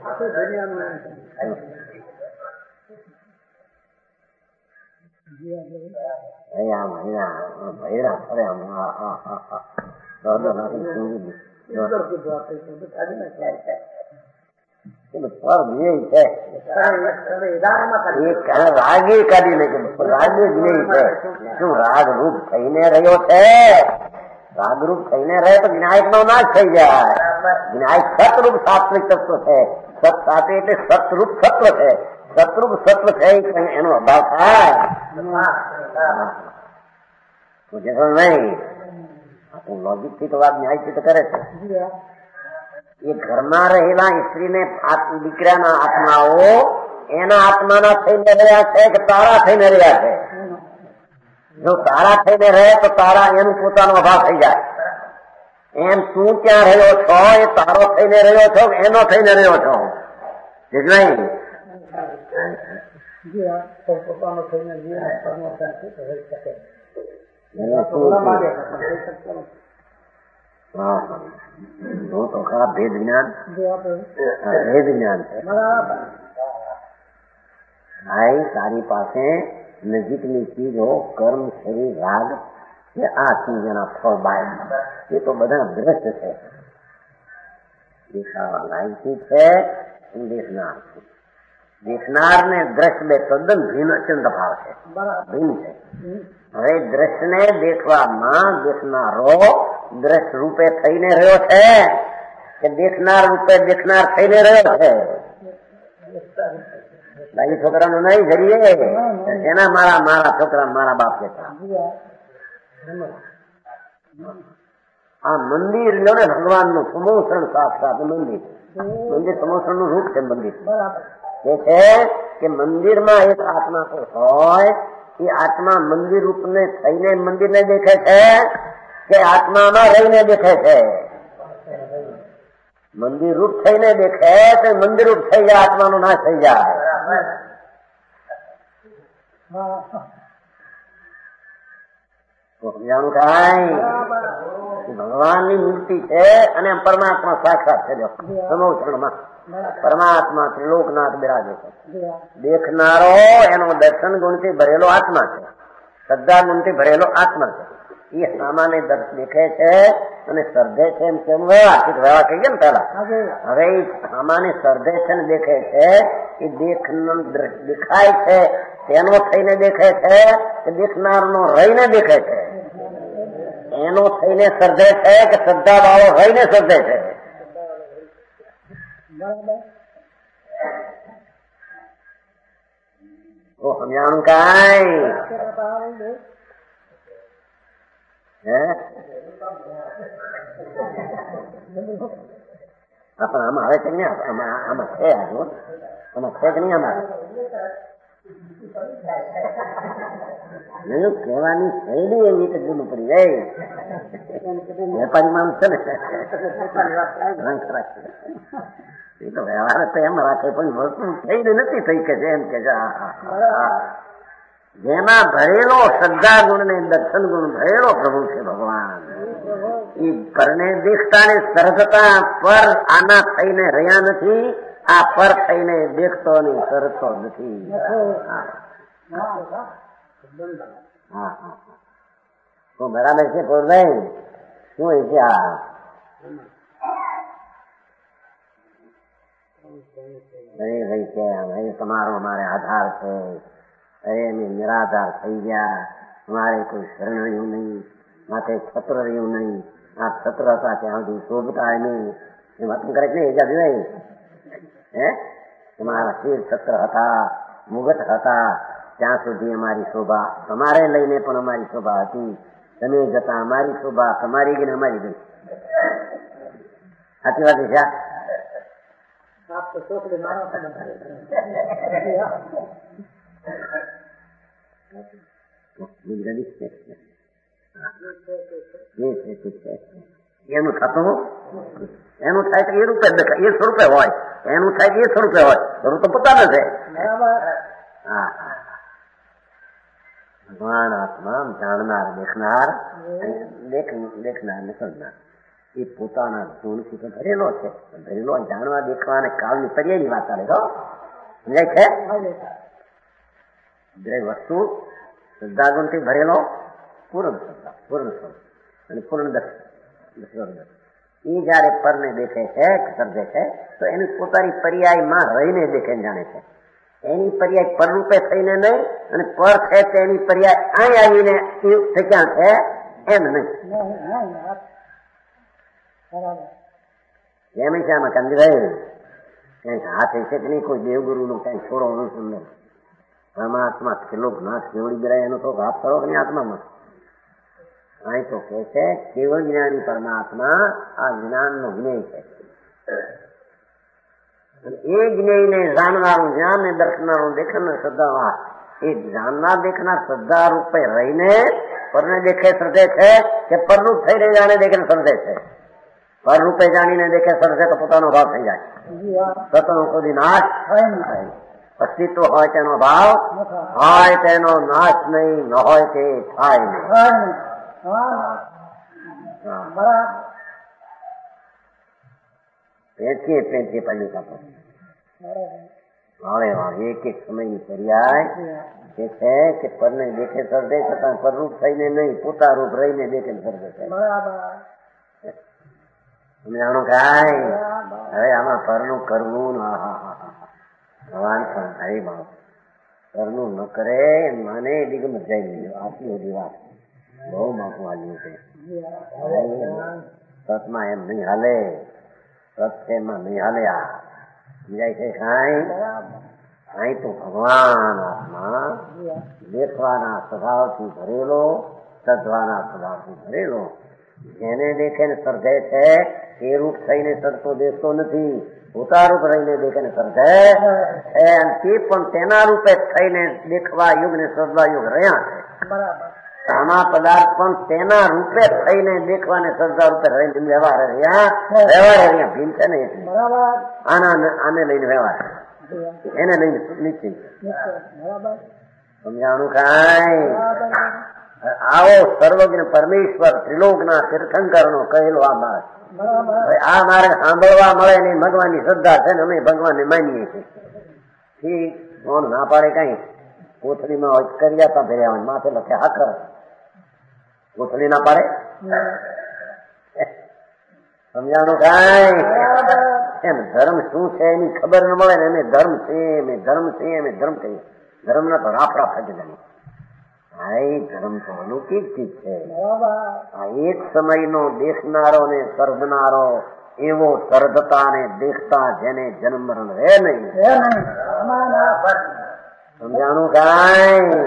રાગે કાઢી લે કે રાગે જ નહીં છે. શું રાગ રૂપ થઈને રહ્યો છે? રાગરૂપ થઈને રહે તો વિનાયક નો નાશ થઈ જાય. વિનાયક સતરૂપ સાત્વિક તત્વ છે. સત સાથે એટલે સતરૂપ સત્વ છે. સતરૂપ સત્વ છે એનો અભાવ થાય નહીં. આપણું લોજિક થી તો વાત ન્યાય થી તો કરે છે. એ ઘરમાં રહેલા સ્ત્રીને દીકરાના આત્માઓ એના આત્માના થઈને રહ્યા છે કે તારા થઈને રહ્યા છે? જો તારા થઈને રહે તો તારા એનું પોતાનો અભાવ થઈ જાય. એમ તું ક્યાં રહ્યો છો? એ તારો થઈને રહ્યો છો, એનો થઈને રહ્યો છો? નહીં પોતાનો થઈને તો ખરા ભેદ જ્ઞાન. ભેદ જ્ઞાન છે. ભાઈ તારી પાસે નજીકની ચીજો કર્મ, શરીર, રાગ કે આ ચીજ એના ફળ બાય એ તો બધા દ્રશ્ય છે. દેખાવા લાયક છે, દેખનાર છે. દેખનાર ને દ્રશ્ય બે તદ્દન ભિન્ન અત્યંત ભાવ છે, ભિન્ન છે. હવે દ્રશ્યને દેખવામાં દેખનારો દ્રશ્ય રૂપે થઈને રહ્યો છે કે દેખનાર રૂપે દેખનાર થઈને રહ્યો છે? બાકી છોકરાનું નહીં જરીએ એના મારા છોકરા મારા બાપ કહેતા. આ મંદિર લો ને ભગવાનનું સમોસણ, સાક્ષાત મંદિર. મંદિર સમોસણ નું રૂપ છે. મંદિર એ છે કે મંદિરમાં એક આત્મા તો હોય, એ આત્મા મંદિર રૂપને થઈને મંદિરને દેખે છે કે આત્મામાં રહીને દેખે છે? મંદિર રૂપ થઈને દેખે તો મંદિર રૂપ થઈ જાય, આત્માનો નાશ થઈ જાય. સમજાણું કાંઈ? ભગવાનની મૂર્તિ છે અને પરમાત્મા સાક્ષાત છે. સમોસણમાં પરમાત્મા ત્રિલોકનાથ બિરાજે છે. દેખનારો એનો દર્શન ગુણથી ભરેલો આત્મા છે, શ્રદ્ધા ગુણથી ભરેલો આત્મા છે. એ સામાન્ય દર્શ દેખે છે અને સર્જે છે. એમ કેમ આર્થિક વ્યવહાર કહીએ ને પેલા. હવે એ સામાન્ય સર્જે છે ને દેખે છે. એ દેખાય છે તેનો થઈને દેખે છે કે દેખનારનો રહીને દેખે છે? એનો થઈને સર્જે છે કે શ્રદ્ધા ભાવો રહીને સર્જે છે? તો સમજાણું કાંઈ? આમાં હવે છે ને આમાં છે, આમાં છે કે નહીં? આમાં કહેવાની શૈલી એવી રીતે જૂનું પડી જાય. વેપારી માણસ છે ને એ તો વ્યવહાર તો એમ રાખે, પણ વસ્તુ થઈ નથી થઈ કે એમ કે જેમાં ભરેલો શ્રદ્ધા ગુણ ને દર્શન ગુણ ભરેલો પ્રભુ છે ભગવાન. એ પરને દેખતા ને સરસતા પર આના થઈને રહ્યા નથી, આ પર થઈને દેખતો ને સરતો નથી. શું બરાબર છે પોરભાઈ? શું હોય છે આ? અરે ભાઈ કેમ તમારો અમારે આધાર છે. અરે અમે નિરાધાર થઈ ગયા, અમારે કોઈ શરણ રહ્યું નહીં, માથે છત્ર રહ્યું નહીં. આ છત્ર હતા ત્યાં સુધી શોભતા નહીં. એ વાત કરે કે નહીં? નહીં હે તમારા શિર છત્ર હતા, મુગટ હતા, ત્યાં સુધી અમારી શોભા તમારે લઈને પણ અમારી શોભા હતી. તમે જતા અમારી શોભા તમારી ગઈ ને અમારી ગઈ. સાચી વાત છે. એનું થતું એનું થાય તો એ રૂપે એ સ્વરૂપે હોય, એનું થાય તો એ સ્વરૂપે હોય, સ્વરૂપ તો પોતાને છે. હા હા, ભગવાન આત્મા જાણનાર દેખનાર ને સમજનાર એ પોતાના ગુણથી તો ભરેલો છે. ભરેલો જાણવા દેખવા અને કાળની પર્યાયની વાત આવે તો સમજાય છે. દરેક વસ્તુ શ્રદ્ધા ગુણથી ભરેલો પૂર્ણ શ્રદ્ધા, પૂર્ણ સ્વરૂપ અને પૂર્ણ દર્શન. એ જયારે પરને દેખે છે, સર્જે છે, તો એની પોતાની પર્યાયમાં રહીને દેખે જાણે છે. એની પર્યાય પરરૂપે થઈને નહીં, અને પર છે તેની પર્યાય અહીં આવીને ક્યાં છે એમ નહીં. એમ છે આમાં કંદભાઈ કઈક હાથ છે કે નહીં, કોઈ દેવગુરુ નું કઈ છોડો નહીં સુંદર આમાં આત્મા કેલો નાશ કેવડી ગરાય એનો તો હાથ કરો કે નહીં આત્મામાં. અહીં તો કે છે કેવળ જ્ઞાની પરમાત્મા આ જ્ઞાન નો જ્ઞેય છે. એ જ્ઞેયને જાણનારું, જ્ઞાન ને દર્શનારું, દેખનાર શ્રદ્ધા, એ જાણનાર દેખનાર શ્રદ્ધા રૂપે રહીને પરને દેખે સર્જે છે કે પરરૂપ થઈને જાણે દેખે સર્જે છે. પર રૂપે જાણીને દેખે સર્જે તો પોતાનો ભાવ થઈ જાય. સતનો સુધી નાશ થાય. અસ્તિત્વ હોય તેનો ભાવ હોય, તેનો નાશ નહીં, ન હોય તે થાય નહીં. પેથી પડ્યું કાપો વાળે વાળે એક એક સમયની પર્યાય એ છે કે પરને દેખે સર્જે છતાં પરરૂપ થઈને નહીં, પોતા રૂપ રહીને દેખે સર્જે છે. જાણો કાંઈ હવે આમાં પરનું કરવું ભગવાન સમજાય ભાવ પરનું ન કરે મને દિગમ જાય નહીં. આટલી બધી વાત બહુ માફું આવ્યું છે. સતમાં એમ નહીં હાલે, સત છે એમાં નહીં હાલે. આ સમજાય છે કાંઈ? કાંઈ તો ભગવાન આત્મા દેખવાના સ્વભાવથી ભરેલો, સજવાના સ્વભાવથી ભરેલો, જેને દેખે ને સર્જે છે એ રૂપ થઈને સર્જતો દેખતો નથી, પોતા રૂપ રહીને દેખે ને સર્જે છે. તે પણ તેના રૂપે થઈને દેખવા યુગ ને સર્જવા યુગ રહ્યા છે. આમાં પદાર્થ પણ તેના રૂપે થઈને દેખવા ને સર્જવા રૂપે રહીને વ્યવહાર રહ્યા ભીમ છે ને. આને લઈને વ્યવહાર, એને લઈને નિશ્ચય. સમજાણું કાંઈ? આવો સર્વજ્ઞ પરમેશ્વર ત્રિલોકના તીર્થંકર નો કહેલો આ માર્ગ. આ માર્ગ સાંભળવા મળે ને ભગવાનની શ્રદ્ધા છે ને અમે ભગવાનને માનીએ છીએ. કોણ ના પાડે? કઈ કોથળીમાં કર્યા ભર્યા માથે લખે હાકર, કોથળી ના પાડે? સમજાણું કાંઈ? એમ ધર્મ શું છે એની ખબર ન મળે ને અમે ધર્મ છીએ, અમે ધર્મ છીએ, અમે ધર્મ કહીએ. ધર્મ ના તો રાફડા ફાટી જાય. ધર્મ તો અલૌકિક ચીજ છે. આ એક સમયનો દેખનારો ને સર્જનારો એવો સર્જતા ને દેખતા જેને જન્મ મરણ રહે નહીં. સમજાણું કાંઈ?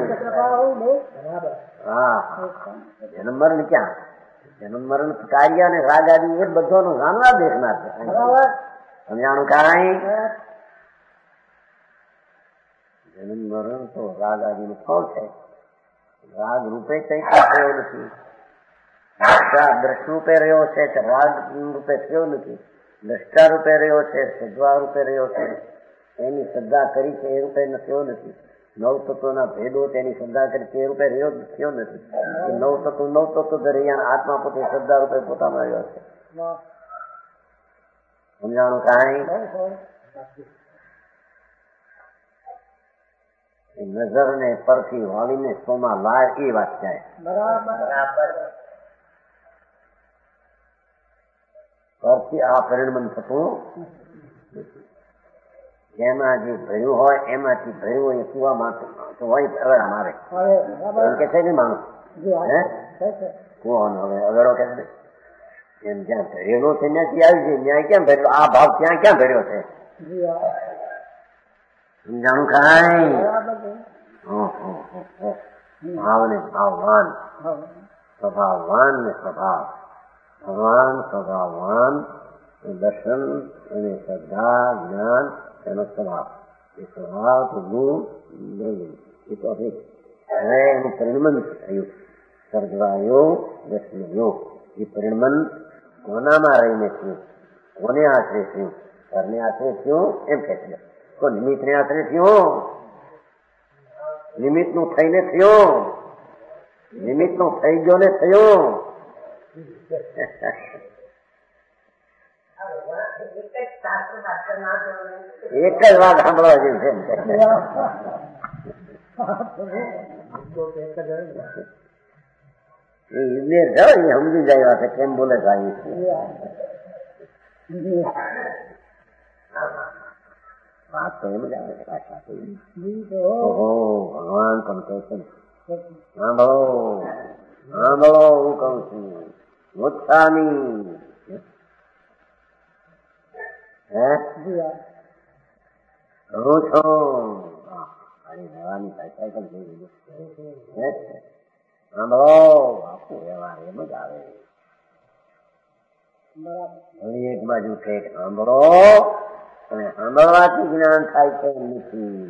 હા, જન્મ મરણ ક્યાં? જન્મ મરણ કાર્ય અને રાગ આદિ એ બધોનું જાણવા દેખનાર છે. સમજાણું કાંઈ? જન્મ મરણ તો રાગ આદિ નું ફળ છે. રાગ રૂપે કઈ થયો નથી, દ્રષ્ટ રૂપે રહ્યો છે, રાગ રૂપે થયો નથી. દ્રષ્ટા રૂપે રહ્યો છે, સજવા રૂપે રહ્યો છે, એની શ્રદ્ધા કરી છે એ રૂપે થયો નથી. નવ તત્વના ભેદો તેની શ્રદ્ધા કરી તે રૂપે રહ્યો થયો નથી. નવ તત્વ દરમિયાન આત્મા પોતે શ્રદ્ધા રૂપે પોતામાં રહ્યો છે. સમજાણું કાંઈ? નજર ને પરથી વાળીને સોમાં લાય એ વાત જાય. પરથી આ પરિણમન થતું જેમાં જે ભર્યું હોય એમાંથી ભર્યું હોય કુવામાં હોય મારે એમ કે છે ને માણસ કુવાનો હવે અગડો કે એમ જ્યાં ભરેલો છે ત્યાંથી આવી છે. ન્યાય ક્યાં ભર્યો? આ ભાવ ત્યાં ક્યાં ભર્યો છે? સમજાણું કાંઈ? ભાવ ને ભાવવાન, સ્વભાવવાન ને સ્વભાવ. ભગવાન સ્વભાવવાન, દર્શન અને શ્રદ્ધા જ્ઞાન એનો સ્વભાવ. એ સ્વભાવ તો ગુણ દ્રવ્ય એ તો હવે એનું પરિણમન થયું. સર્જવાયો દર્શનયો એ પરિણમન કોનામાં રહીને થયું, કોને આશરે થયું, ઘરને આશરે થયું એમ કે છે. કોઈ નિમિત્તને આશરે થયું, નિમિત્તનું થઈને થયું, નિમિત્તનું થઈ ગયો ને થયું. એક જ વાત સાંભળવા જેવી છે. ઇજનેર જાઓ એ સમજી જાય વાત કેમ બોલે સાહેબ. વાત તો એમ જ આવે છે. ઓહો ભગવાન પણ કહે છે સાંભળો સાંભળો હું કઉ છું ગોસ્વામી કહું છો. રહેવાની સાયકલ થઈ ગઈ. સાંભળો આખું વ્યવહાર એમ જ આવે. ઘણી એક બાજુ ઠેક સાંભળો અને સાંભળવાથી જ્ઞાન થાય છે નથી.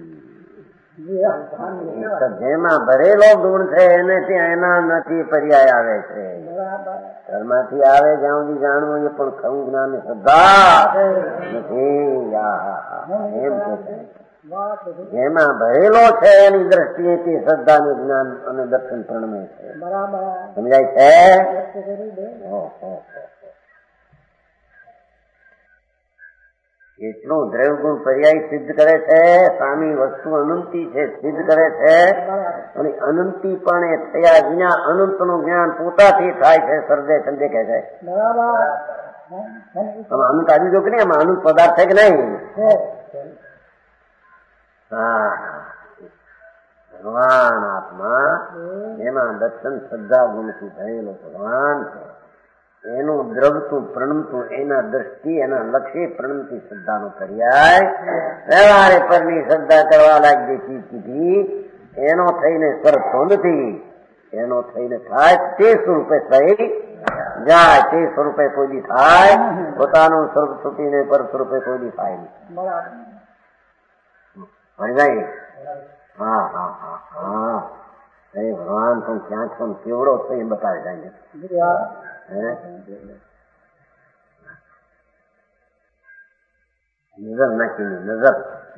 જેમાં ભરેલો ગુણ છે એને એના નથી પર્યાય આવે છે. ઘરમાંથી આવે જ્યાં સુધી જાણવું એ પણ ખરું જ્ઞાન શ્રદ્ધા નથી. એમ છે જેમાં ભરેલો છે એની દ્રષ્ટિએથી શ્રદ્ધાનું જ્ઞાન અને દર્શન પ્રણમે છે. સમજાય છે? એટલું દ્રવ્યગુણ પર્યાય સિદ્ધ કરે છે. સ્વામી વસ્તુ અનંતી છે સિદ્ધ કરે છે. અને અનંતી પણ એ થયા વિના અનંતનું જ્ઞાન પોતાથી થાય છે. સર્જે સંજે કહે છે. અનંત આજુ જો કે નહીં આમાં અનંત પદાર્થ છે કે નહીં? હા ભગવાન આત્મા એમાં દર્શન શ્રદ્ધા ગુણથી થયેલો ભગવાન છે. એનું દ્રવતું પ્રણમતું એના દ્રષ્ટિ એના લક્ષ્ય પ્રણમતી શ્રદ્ધાનો પર્યાય વ્યવહારે પરની શ્રદ્ધા કરવા લાગી ચીજ કીધી એનો થઈને સરતો નથી. એનો થઈને થાય તે સ્વરૂપે થઈ જાય. તે સ્વરૂપે કોઈ દી થાય. પોતાનું સ્વરૂપ છૂટીને પર સ્વરૂપે કોઈ દી થાય નહીં. સમજાય? હા હા હા હા. એ ભગવાન પણ ક્યાં છો કેવડો છો એ બતાવી જાય. નજર નાખીને નજર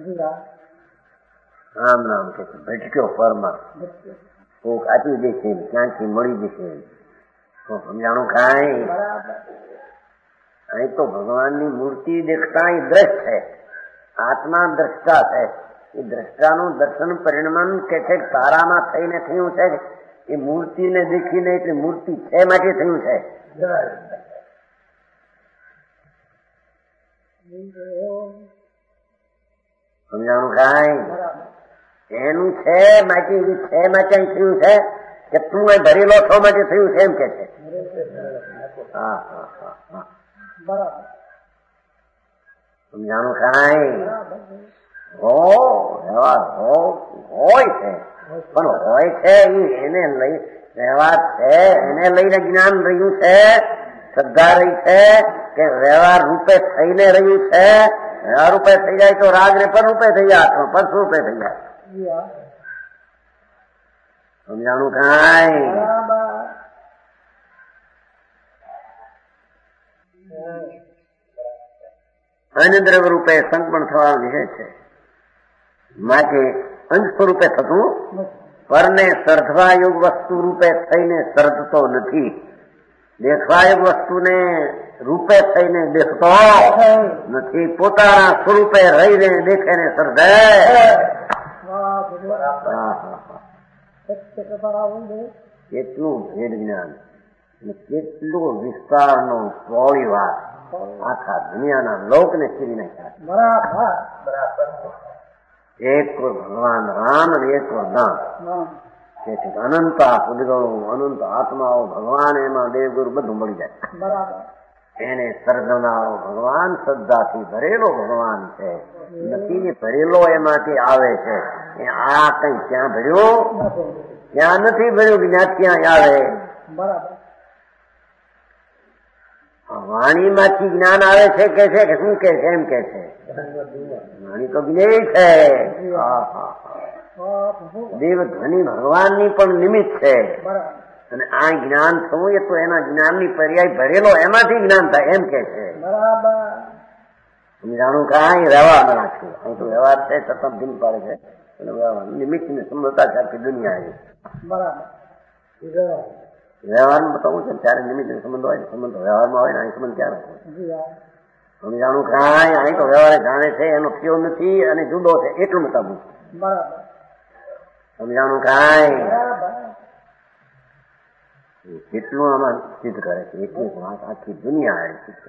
આમ નામ કે ભટક્યો પરમાં કોક આપી દેશે ક્યાંથી મળી જશે તો સમજાણું કાંઈ. અહીં તો ભગવાનની મૂર્તિ દેખતા એ દ્રષ્ટ છે. આત્મા દ્રષ્ટા છે. એ દ્રષ્ટાનું દર્શન પરિણમન કે છે તારામાં થઈને થયું છે. એ મૂર્તિને દેખીને એટલે મૂર્તિ છે માટે થયું છે. સમજાણું કાંઈ? એનું છે માટે છે માટે થયું છે કે તું એ ભરેલો છો માટે થયું છે એમ કે છે. હા હા હા હા સમજાણું કાંઈ? હોય છે પણ હોય છે એને લઈ વ્યવહાર છે એને લઈને જ્ઞાન રહ્યું છે. શ્રદ્ધા રહી છે કે વ્યવહાર રૂપે થઈને રહ્યું છે. વ્યવહાર રૂપે થઈ જાય તો રાગ ને પર રૂપે થઈ જાય પર રૂપે થઈ જાય. સમજાણું કાંઈ? અનદ્રવ રૂપે સંપન્ન થવાનો વિષય છે. માટે અંશ સ્વરૂપે થતું પરને સર્ધવાયુગ વસ્તુ રૂપે થઈને સર્જતો નથી. દેખવાયુગ વસ્તુને રૂપે થઈને દેખતો નથી. પોતાના સ્વરૂપે રહીને દેખે ને સર્જે. કેટલું ભેદ જ્ઞાન કેટલું વિસ્તારનો સોળી વાત આખા દુનિયાના લોકને ચીરી નાખ્યા. એક ભગવાન રામ અને એક દાન. તેથી અનંત ઉદગણો અનંત આત્માઓ ભગવાન એમાં દેવગુરુ બધું મળી જાય. એને સર્જનારો ભગવાન શ્રદ્ધાથી ભરેલો ભગવાન છે. નથી ભરેલો એમાંથી આવે છે. આ કઈ ક્યાં ભર્યો? ત્યાં નથી ભર્યું કે જ્યાં ક્યાં આવે. વાણીમાંથી જ્ઞાન આવે છે કે છે કે શું કે છે એમ કે છે. વાણી તો જ્ઞેય છે. દેવ ધ્વનિ ભગવાનની પણ નિમિત્ત છે અને આ જ્ઞાન થવું એ તો એના જ્ઞાનની પર્યાય ભરેલો એમાંથી જ્ઞાન થાય એમ કે છે. બરાબર. જાણું કાંઈ વ્યવહારમાં નાખશું. અહીં તો વ્યવહાર છે છતાં દિન પાડે છે અને વ્યવહાર નિમિત્તને સમજતા છે આખી દુનિયા આવી. બરાબર. વ્યવહારમાં બતાવું છે ત્યારે નિમિત્ત સંબંધ હોય સંબંધ વ્યવહારમાં હોય ને અહીં સંબંધ ક્યારે હોય જાણું કાંઈ અહીં તો વ્યવહાર જાણે છે એનો થયો નથી અને જુદો છે એટલું બતાવું. બરાબર. સમજાણું કાંઈ કેટલું આમાં સિદ્ધ કરે છે એટલું વાત આખી દુનિયા આવી સિદ્ધ કરે.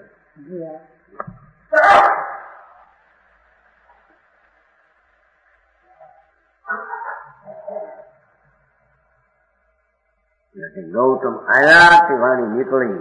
ગૌતમ આવ્યા તે વાણી નીકળી.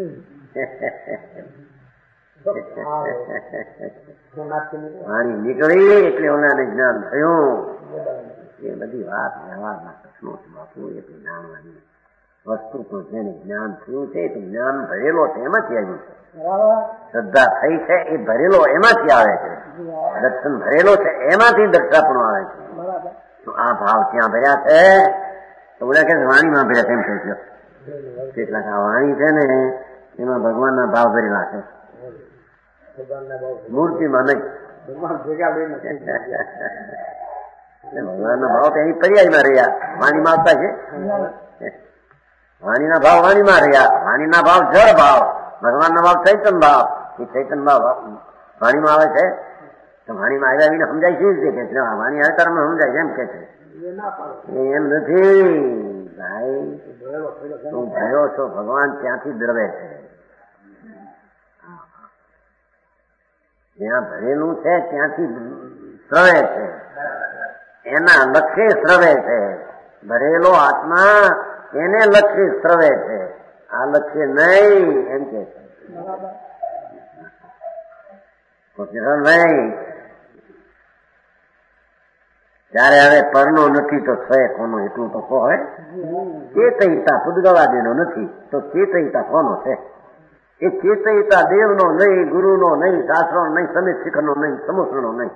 વાણી નીકળી એટલે ઓલાને જ્ઞાન થયું. એ બધી વાત વ્યવહારના પ્રશ્નો છે બાપુ. એટલે જાણવાની વસ્તુ તો જેને જ્ઞાન થયું છે તે જ્ઞાન ભરેલો છે એમાંથી આવ્યું છે. શ્રદ્ધા થઈ છે એ ભરેલો એમાંથી આવે છે. દર્શન ભરેલો છે એમાંથી દક્ષાપણું આવે છે. તો આ ભાવ ત્યાં ભર્યા છે તો બધા કે વાણીમાં ભર્યા તેમ કહે છે. કેટલાક આ વાણી છે ને એમાં ભગવાનના ભાવ ભરેલા છે મૂર્તિમાં નહીં. ભગવાનના ભાવ એની પર્યાયમાં રહ્યા વાણીમાં આવતા છે. વાણીના ભાવ વાણીમાં રહ્યા. વાણીના ભાવ જળ ભાવ, ભગવાનના ભાવ ચૈતન ભાવ. એ ચૈતન ભાવ વાણીમાં આવે છે તો વાણીમાં આવ્યા વિના સમજાય છે કે વાણી આવે ત્યારે સમજાય છે એમ કે છે. એમ નથી ભાઈ, તું ભયો છો ભગવાન ત્યાંથી દ્રવે છે. જ્યાં ભરેલું છે ત્યાંથી સ્રવે છે. એના લક્ષ્ય સ્રવે છે. ભરેલો આત્મા એને લક્ષ્ય સ્રવે છે. આ લક્ષ્ય નહીં એમ કે છે. નહીં ત્યારે હવે પરનો નથી તો છે કોનો એટલું તો કહો. હવે ચેતયિતા પુદ્ગવાદીનો નથી તો ચેતયિતા કોનો છે? એ ચેતયિતા દેવનો નહીં, ગુરુનો નહીં, શાસ્ત્રનો નહીં, સમિત શિખરનો નહીં, સમુદ્રનો નહીં.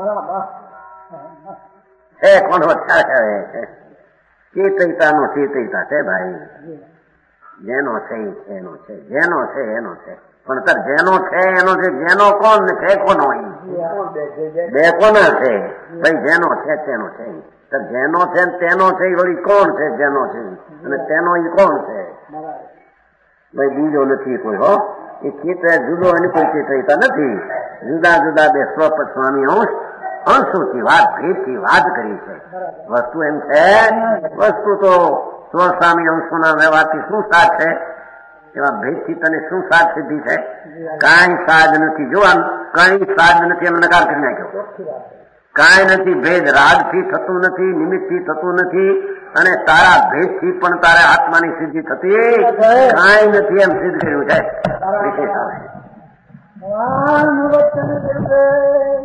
છે કોનો ત્યારે ચેતયિતાનો ચેતયિતા છે ભાઈ. જેનો છે એનો છે, જેનો છે એનો છે. પણ સર જેનો છે એનો છે, જેનો કોણ છે કોનો? બે કોના છે ભાઈ? જેનો છે તેનો છે. સર જેનો છે તેનો છે વળી કોણ છે? જેનો છે અને તેનો એ કોણ છે ભાઈ? બીજો નથી કોઈ. હો એ ચિત્ર જુદો એની કોઈ ચિત્રતા નથી. જુદા જુદા બે સ્વપ સ્વામી અંશોથી વાત ભેદથી વાત કરી છે. વસ્તુ એમ છે, વસ્તુ તો સ્વસ્વામી અંશોના વ્યવહારથી શું સાથ છે? એવા ભેદથી તને શું સાથ સિદ્ધિ છે? કાંઈ સાધ નથી. જો આમ કઈ સાધ નથી એમ નકાર કરી નાખ્યો. કાંઈ નથી. ભેદ રાગથી થતું નથી, નિમિત્તથી થતું નથી અને તારા ભેદથી પણ તારે આત્માની સિદ્ધિ થતી કાંઈ નથી એમ સિદ્ધ કર્યું છે. વિશેષ આવે